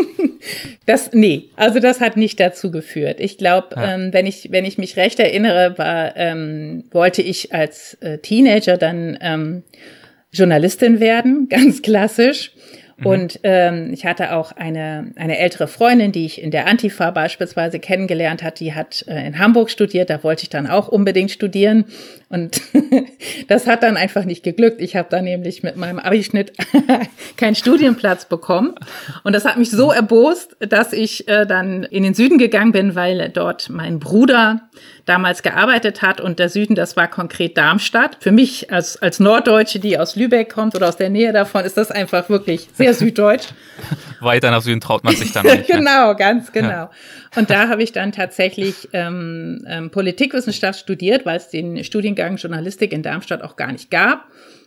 das, nee, also das hat nicht dazu geführt. Ich glaube, ja. ähm, wenn ich, wenn ich mich recht erinnere, war, ähm, wollte ich als äh, Teenager dann ähm, Journalistin werden, ganz klassisch. Und ähm, ich hatte auch eine eine ältere Freundin, die ich in der Antifa beispielsweise kennengelernt hat, die hat äh, in Hamburg studiert, da wollte ich dann auch unbedingt studieren und das hat dann einfach nicht geglückt. Ich habe da nämlich mit meinem Abischnitt keinen Studienplatz bekommen und das hat mich so erbost, dass ich äh, dann in den Süden gegangen bin, weil dort mein Bruder damals gearbeitet hat und der Süden, das war konkret Darmstadt. Für mich als als Norddeutsche, die aus Lübeck kommt oder aus der Nähe davon, ist das einfach wirklich sehr süddeutsch. weiter nach Süden traut man sich dann nicht. Genau, ganz genau. Ja. Und da habe ich dann tatsächlich ähm, ähm, Politikwissenschaft studiert, weil es den Studiengang Journalistik in Darmstadt auch gar nicht gab.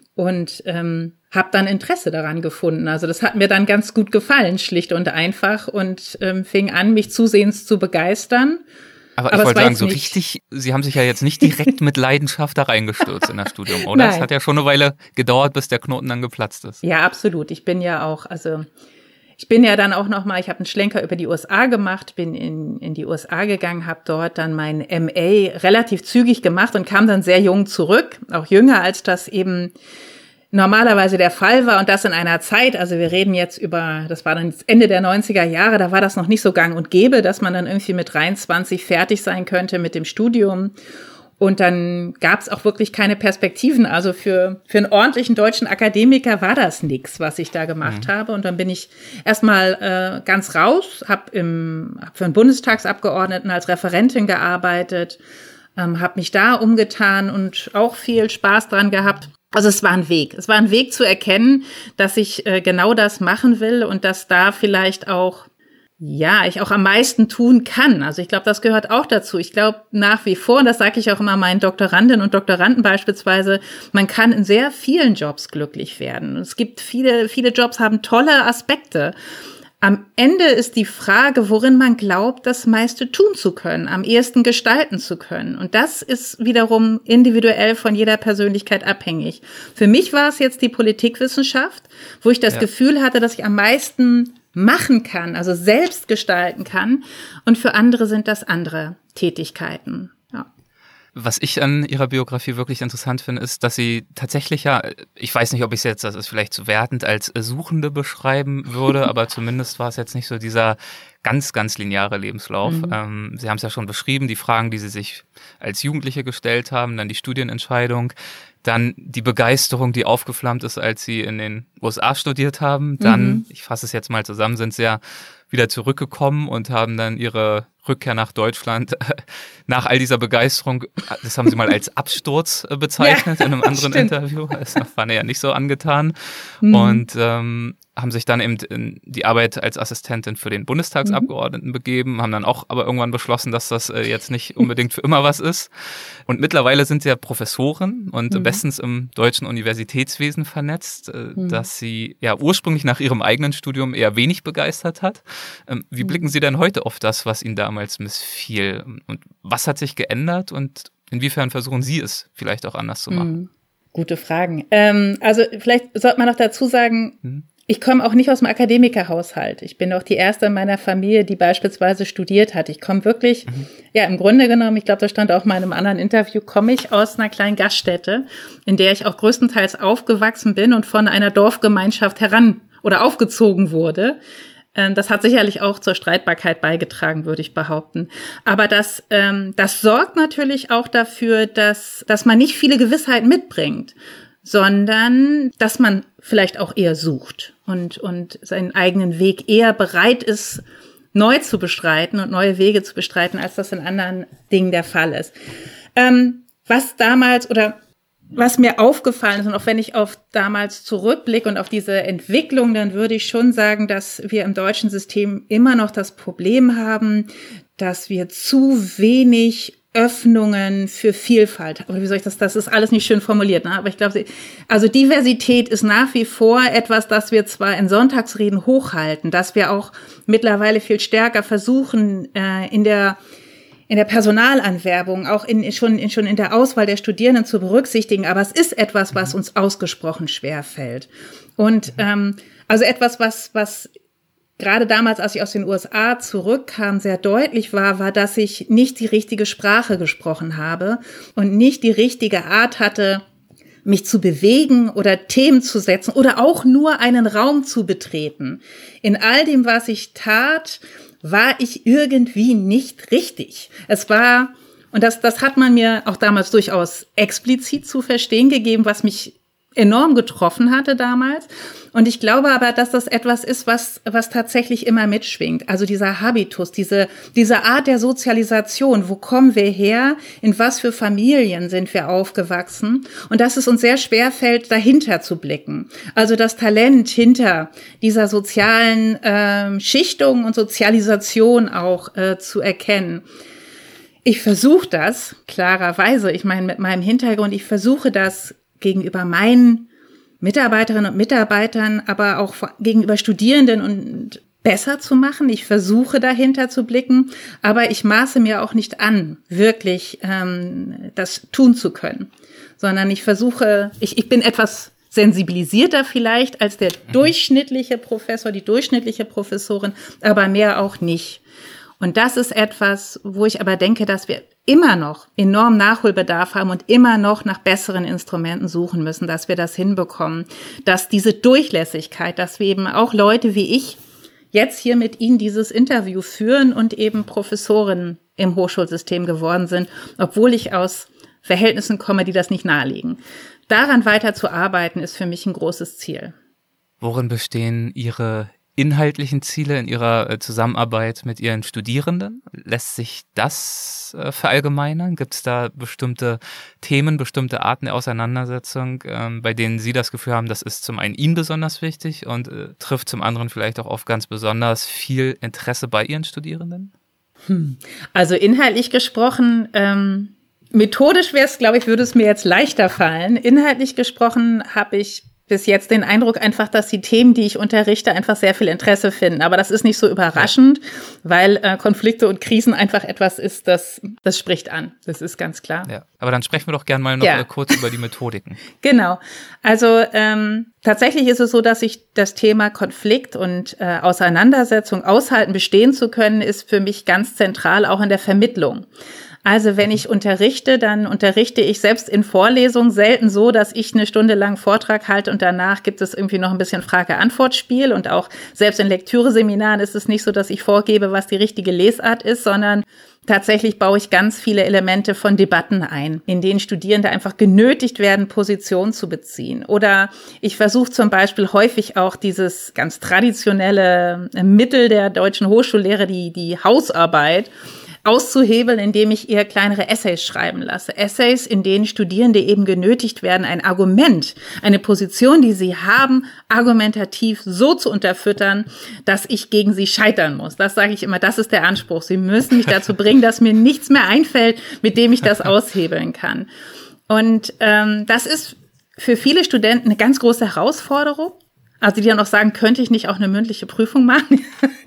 Und ähm, habe dann Interesse daran gefunden. Also das hat mir dann ganz gut gefallen, schlicht und einfach. Und ähm, fing an, mich zusehends zu begeistern. Aber, Aber ich wollte sagen, so richtig, Sie haben sich ja jetzt nicht direkt mit Leidenschaft da reingestürzt in das Studium, oder? Es hat ja schon eine Weile gedauert, bis der Knoten dann geplatzt ist. Ja, absolut. Ich bin ja auch, also ich bin ja dann auch nochmal, ich habe einen Schlenker über die U S A gemacht, bin in, in die U S A gegangen, habe dort dann mein M A relativ zügig gemacht und kam dann sehr jung zurück, auch jünger, als das eben normalerweise der Fall war, und das in einer Zeit, also wir reden jetzt über, das war dann Ende der neunziger Jahre, da war das noch nicht so gang und gäbe, dass man dann irgendwie mit dreiundzwanzig fertig sein könnte mit dem Studium. Und dann gab es auch wirklich keine Perspektiven. Also für für einen ordentlichen deutschen Akademiker war das nix, was ich da gemacht mhm. habe. Und dann bin ich erstmal äh, ganz raus, habe im hab für einen Bundestagsabgeordneten als Referentin gearbeitet, ähm, habe mich da umgetan und auch viel Spaß dran gehabt. Also es war ein Weg. Es war ein Weg zu erkennen, dass ich äh, genau das machen will und dass da vielleicht auch, ja, ich auch am meisten tun kann. Also ich glaube, das gehört auch dazu. Ich glaube nach wie vor, und das sage ich auch immer meinen Doktorandinnen und Doktoranden beispielsweise, man kann in sehr vielen Jobs glücklich werden. Es gibt viele, viele Jobs haben tolle Aspekte. Am Ende ist die Frage, worin man glaubt, das meiste tun zu können, am ehesten gestalten zu können. Und das ist wiederum individuell von jeder Persönlichkeit abhängig. Für mich war es jetzt die Politikwissenschaft, wo ich das ja. Gefühl hatte, dass ich am meisten machen kann, also selbst gestalten kann. Und für andere sind das andere Tätigkeiten. Ja. Was ich an Ihrer Biografie wirklich interessant finde, ist, dass Sie tatsächlich ja, ich weiß nicht, ob ich es jetzt, das ist vielleicht zu wertend, als Suchende beschreiben würde, aber zumindest war es jetzt nicht so dieser ganz, ganz lineare Lebenslauf. Mhm. Ähm, Sie haben es ja schon beschrieben, die Fragen, die Sie sich als Jugendliche gestellt haben, dann die Studienentscheidung, dann die Begeisterung, die aufgeflammt ist, als Sie in den U S A studiert haben. Dann, mhm. ich fasse es jetzt mal zusammen, sind Sie ja wieder zurückgekommen und haben dann Ihre Rückkehr nach Deutschland nach all dieser Begeisterung, das haben Sie mal als Absturz bezeichnet ja, in einem anderen stimmt. Interview. Das waren ja nicht so angetan. Mhm. Und ähm, haben sich dann eben in die Arbeit als Assistentin für den Bundestagsabgeordneten mhm. begeben, haben dann auch aber irgendwann beschlossen, dass das äh, jetzt nicht unbedingt für immer was ist. Und mittlerweile sind Sie ja Professorin und mhm. bestens im deutschen Universitätswesen vernetzt, äh, mhm. dass Sie ja ursprünglich nach Ihrem eigenen Studium eher wenig begeistert hat. Ähm, wie mhm. blicken Sie denn heute auf das, was Ihnen damals missfiel? Und was hat sich geändert und inwiefern versuchen Sie es vielleicht auch anders zu machen? Mhm. Gute Fragen. Ähm, also vielleicht sollte man noch dazu sagen, mhm. ich komme auch nicht aus dem Akademikerhaushalt. Ich bin auch die erste in meiner Familie, die beispielsweise studiert hat. Ich komme wirklich, mhm. ja, im Grunde genommen, ich glaube, das stand auch mal in einem anderen Interview, komme ich aus einer kleinen Gaststätte, in der ich auch größtenteils aufgewachsen bin und von einer Dorfgemeinschaft heran oder aufgezogen wurde. Das hat sicherlich auch zur Streitbarkeit beigetragen, würde ich behaupten. Aber das, ähm, das sorgt natürlich auch dafür, dass, dass man nicht viele Gewissheiten mitbringt, sondern dass man vielleicht auch eher sucht und, und seinen eigenen Weg eher bereit ist, neu zu bestreiten und neue Wege zu bestreiten, als das in anderen Dingen der Fall ist. Ähm, was damals oder was mir aufgefallen ist, und auch wenn ich auf damals zurückblicke und auf diese Entwicklung, dann würde ich schon sagen, dass wir im deutschen System immer noch das Problem haben, dass wir zu wenig Öffnungen für Vielfalt, oder wie soll ich das, das ist alles nicht schön formuliert, ne? Aber ich glaube, also Diversität ist nach wie vor etwas, das wir zwar in Sonntagsreden hochhalten, dass wir auch mittlerweile viel stärker versuchen, äh, in der in der Personalanwerbung, auch in, schon, in, schon in der Auswahl der Studierenden zu berücksichtigen. Aber es ist etwas, was uns ausgesprochen schwer fällt. Und ähm, also etwas, was, was gerade damals, als ich aus den U S A zurückkam, sehr deutlich war, war, dass ich nicht die richtige Sprache gesprochen habe und nicht die richtige Art hatte, mich zu bewegen oder Themen zu setzen oder auch nur einen Raum zu betreten. In all dem, was ich tat, war ich irgendwie nicht richtig. Es war, und das, das hat man mir auch damals durchaus explizit zu verstehen gegeben, was mich enorm getroffen hatte damals. Und ich glaube aber, dass das etwas ist, was was tatsächlich immer mitschwingt. Also dieser Habitus, diese diese Art der Sozialisation. Wo kommen wir her? In was für Familien sind wir aufgewachsen? Und dass es uns sehr schwer fällt, dahinter zu blicken. Also das Talent hinter dieser sozialen ähm, Schichtung und Sozialisation auch äh, zu erkennen. Ich versuche das klarerweise. Ich meine, mit meinem Hintergrund, ich versuche das gegenüber meinen Mitarbeiterinnen und Mitarbeitern, aber auch gegenüber Studierenden und besser zu machen. Ich versuche dahinter zu blicken, aber ich maße mir auch nicht an, wirklich ähm, das tun zu können, sondern ich versuche, ich, ich bin etwas sensibilisierter vielleicht als der durchschnittliche Professor, die durchschnittliche Professorin, aber mehr auch nicht. Und das ist etwas, wo ich aber denke, dass wir immer noch enorm Nachholbedarf haben und immer noch nach besseren Instrumenten suchen müssen, dass wir das hinbekommen, dass diese Durchlässigkeit, dass wir eben auch Leute wie ich jetzt hier mit Ihnen dieses Interview führen und eben Professoren im Hochschulsystem geworden sind, obwohl ich aus Verhältnissen komme, die das nicht nahelegen. Daran weiter zu arbeiten, ist für mich ein großes Ziel. Worin bestehen Ihre inhaltlichen Ziele in Ihrer Zusammenarbeit mit Ihren Studierenden? Lässt sich das äh, verallgemeinern? Gibt es da bestimmte Themen, bestimmte Arten der Auseinandersetzung, ähm, bei denen Sie das Gefühl haben, das ist zum einen Ihnen besonders wichtig und äh, trifft zum anderen vielleicht auch auf ganz besonders viel Interesse bei Ihren Studierenden? Hm. Also inhaltlich gesprochen, ähm, methodisch wäre es, glaube ich, würde es mir jetzt leichter fallen. Inhaltlich gesprochen habe ich bis jetzt den Eindruck einfach, dass die Themen, die ich unterrichte, einfach sehr viel Interesse finden. Aber das ist nicht so überraschend, weil äh, Konflikte und Krisen einfach etwas ist, das das spricht an. Das ist ganz klar. Ja, aber dann sprechen wir doch gerne mal noch ja. kurz über die Methodiken. Genau. Also ähm, tatsächlich ist es so, dass ich das Thema Konflikt und äh, Auseinandersetzung aushalten, bestehen zu können, ist für mich ganz zentral auch in der Vermittlung. Also wenn ich unterrichte, dann unterrichte ich selbst in Vorlesungen selten so, dass ich eine Stunde lang Vortrag halte und danach gibt es irgendwie noch ein bisschen Frage-Antwort-Spiel. Und auch selbst in Lektüreseminaren ist es nicht so, dass ich vorgebe, was die richtige Lesart ist, sondern tatsächlich baue ich ganz viele Elemente von Debatten ein, in denen Studierende einfach genötigt werden, Position zu beziehen. Oder ich versuche zum Beispiel häufig auch dieses ganz traditionelle Mittel der deutschen Hochschullehre, die, die Hausarbeit, auszuhebeln, indem ich eher kleinere Essays schreiben lasse. Essays, in denen Studierende eben genötigt werden, ein Argument, eine Position, die sie haben, argumentativ so zu unterfüttern, dass ich gegen sie scheitern muss. Das sage ich immer, das ist der Anspruch. Sie müssen mich dazu bringen, dass mir nichts mehr einfällt, mit dem ich das aushebeln kann. Und ähm, das ist für viele Studenten eine ganz große Herausforderung. Also die dann auch sagen, könnte ich nicht auch eine mündliche Prüfung machen?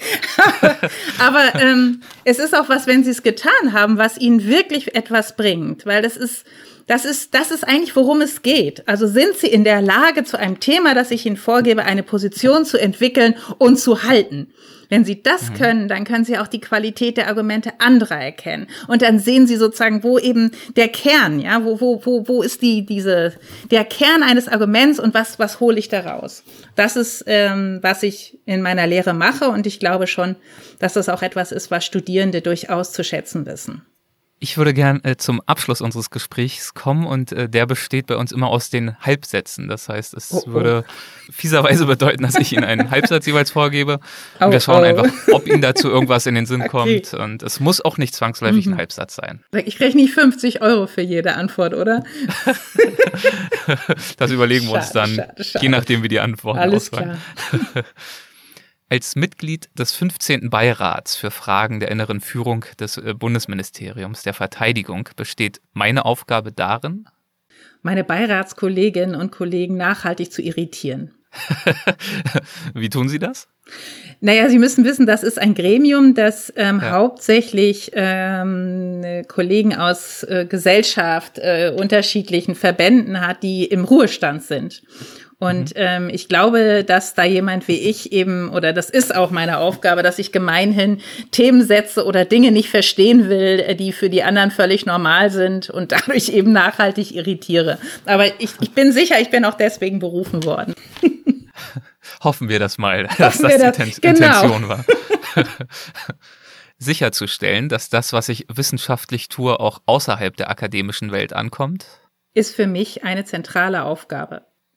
aber aber ähm, es ist auch was, wenn sie es getan haben, was ihnen wirklich etwas bringt. Weil das ist, das ist, das ist eigentlich, worum es geht. Also sind sie in der Lage, zu einem Thema, das ich ihnen vorgebe, eine Position zu entwickeln und zu halten. Wenn sie das mhm. können, dann können sie auch die Qualität der Argumente anderer erkennen. Und dann sehen sie sozusagen, wo eben der Kern, ja, wo, wo, wo, wo ist die, diese, der Kern eines Arguments und was, was hole ich daraus? Das ist, ähm, was ich in meiner Lehre mache und ich glaube schon, dass das auch etwas ist, was Studierende durchaus zu schätzen wissen. Ich würde gern äh, zum Abschluss unseres Gesprächs kommen und äh, der besteht bei uns immer aus den Halbsätzen. Das heißt, es oh, oh. würde fieserweise bedeuten, dass ich Ihnen einen Halbsatz jeweils vorgebe. Und oh, wir schauen oh. einfach, ob Ihnen dazu irgendwas in den Sinn okay. kommt. Und es muss auch nicht zwangsläufig mhm. ein Halbsatz sein. Ich kriege nicht fünfzig Euro für jede Antwort, oder? Das überlegen wir uns dann, schade, schade. je nachdem, wie die Antworten Alles ausfallen. Klar. Als Mitglied des fünfzehnten Beirats für Fragen der inneren Führung des Bundesministeriums der Verteidigung besteht meine Aufgabe darin, meine Beiratskolleginnen und Kollegen nachhaltig zu irritieren. Wie tun Sie das? Naja, Sie müssen wissen, das ist ein Gremium, das ähm, ja. hauptsächlich ähm, Kollegen aus äh, Gesellschaft, äh, unterschiedlichen Verbänden hat, die im Ruhestand sind. Und ähm, ich glaube, dass da jemand wie ich eben, oder das ist auch meine Aufgabe, dass ich gemeinhin Themen setze oder Dinge nicht verstehen will, die für die anderen völlig normal sind und dadurch eben nachhaltig irritiere. Aber ich, ich bin sicher, ich bin auch deswegen berufen worden. Hoffen wir das mal, dass das, das die Ten- genau. Intention war. Sicherzustellen, dass das, was ich wissenschaftlich tue, auch außerhalb der akademischen Welt ankommt, ist für mich eine zentrale Aufgabe.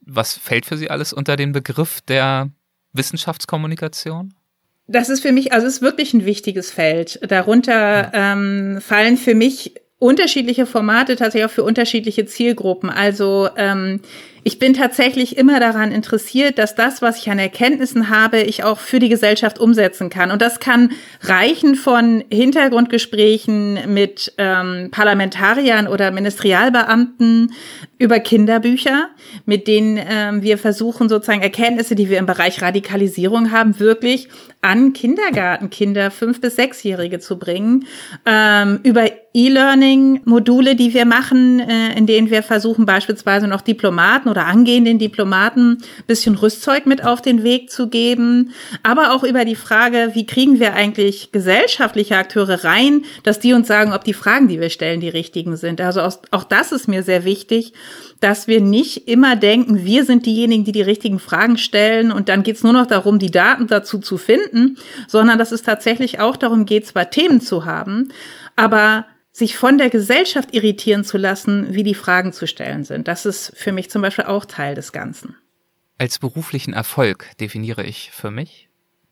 Was fällt für Sie alles unter den Begriff der Wissenschaftskommunikation? Das ist für mich, also es ist wirklich ein wichtiges Feld. Darunter ähm, fallen für mich unterschiedliche Formate tatsächlich auch für unterschiedliche Zielgruppen. Also ähm, ich bin tatsächlich immer daran interessiert, dass das, was ich an Erkenntnissen habe, ich auch für die Gesellschaft umsetzen kann. Und das kann reichen von Hintergrundgesprächen mit ähm, Parlamentariern oder Ministerialbeamten über Kinderbücher, mit denen ähm, wir versuchen, sozusagen Erkenntnisse, die wir im Bereich Radikalisierung haben, wirklich an Kindergartenkinder, fünf- bis sechsjährige zu bringen, ähm, über E-Learning-Module, die wir machen, äh, in denen wir versuchen, beispielsweise noch Diplomaten oder angehenden Diplomaten ein bisschen Rüstzeug mit auf den Weg zu geben, aber auch über die Frage, wie kriegen wir eigentlich gesellschaftliche Akteure rein, dass die uns sagen, ob die Fragen, die wir stellen, die richtigen sind. Also auch das ist mir sehr wichtig, dass wir nicht immer denken, wir sind diejenigen, die die richtigen Fragen stellen und dann geht es nur noch darum, die Daten dazu zu finden, sondern dass es tatsächlich auch darum geht, zwar Themen zu haben, aber sich von der Gesellschaft irritieren zu lassen, wie die Fragen zu stellen sind. Das ist für mich zum Beispiel auch Teil des Ganzen. Als beruflichen Erfolg definiere ich für mich?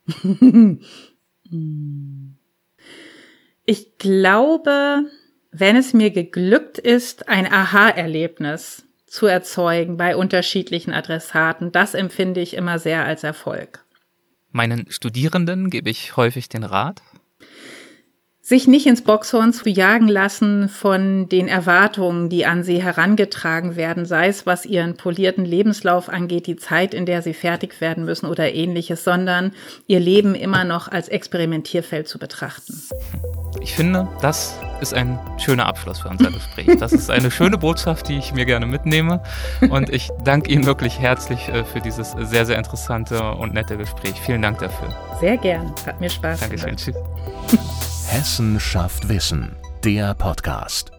Ich glaube, wenn es mir geglückt ist, ein Aha-Erlebnis zu erzeugen bei unterschiedlichen Adressaten, das empfinde ich immer sehr als Erfolg. Meinen Studierenden gebe ich häufig den Rat, sich nicht ins Boxhorn zu jagen lassen von den Erwartungen, die an sie herangetragen werden, sei es was ihren polierten Lebenslauf angeht, die Zeit, in der sie fertig werden müssen oder ähnliches, sondern ihr Leben immer noch als Experimentierfeld zu betrachten. Ich finde, das ist ein schöner Abschluss für unser Gespräch. Das ist eine schöne Botschaft, die ich mir gerne mitnehme. Und ich danke Ihnen wirklich herzlich für dieses sehr, sehr interessante und nette Gespräch. Vielen Dank dafür. Sehr gern. Hat mir Spaß gemacht. Dankeschön. Tschüss. Hessen schafft Wissen, der Podcast.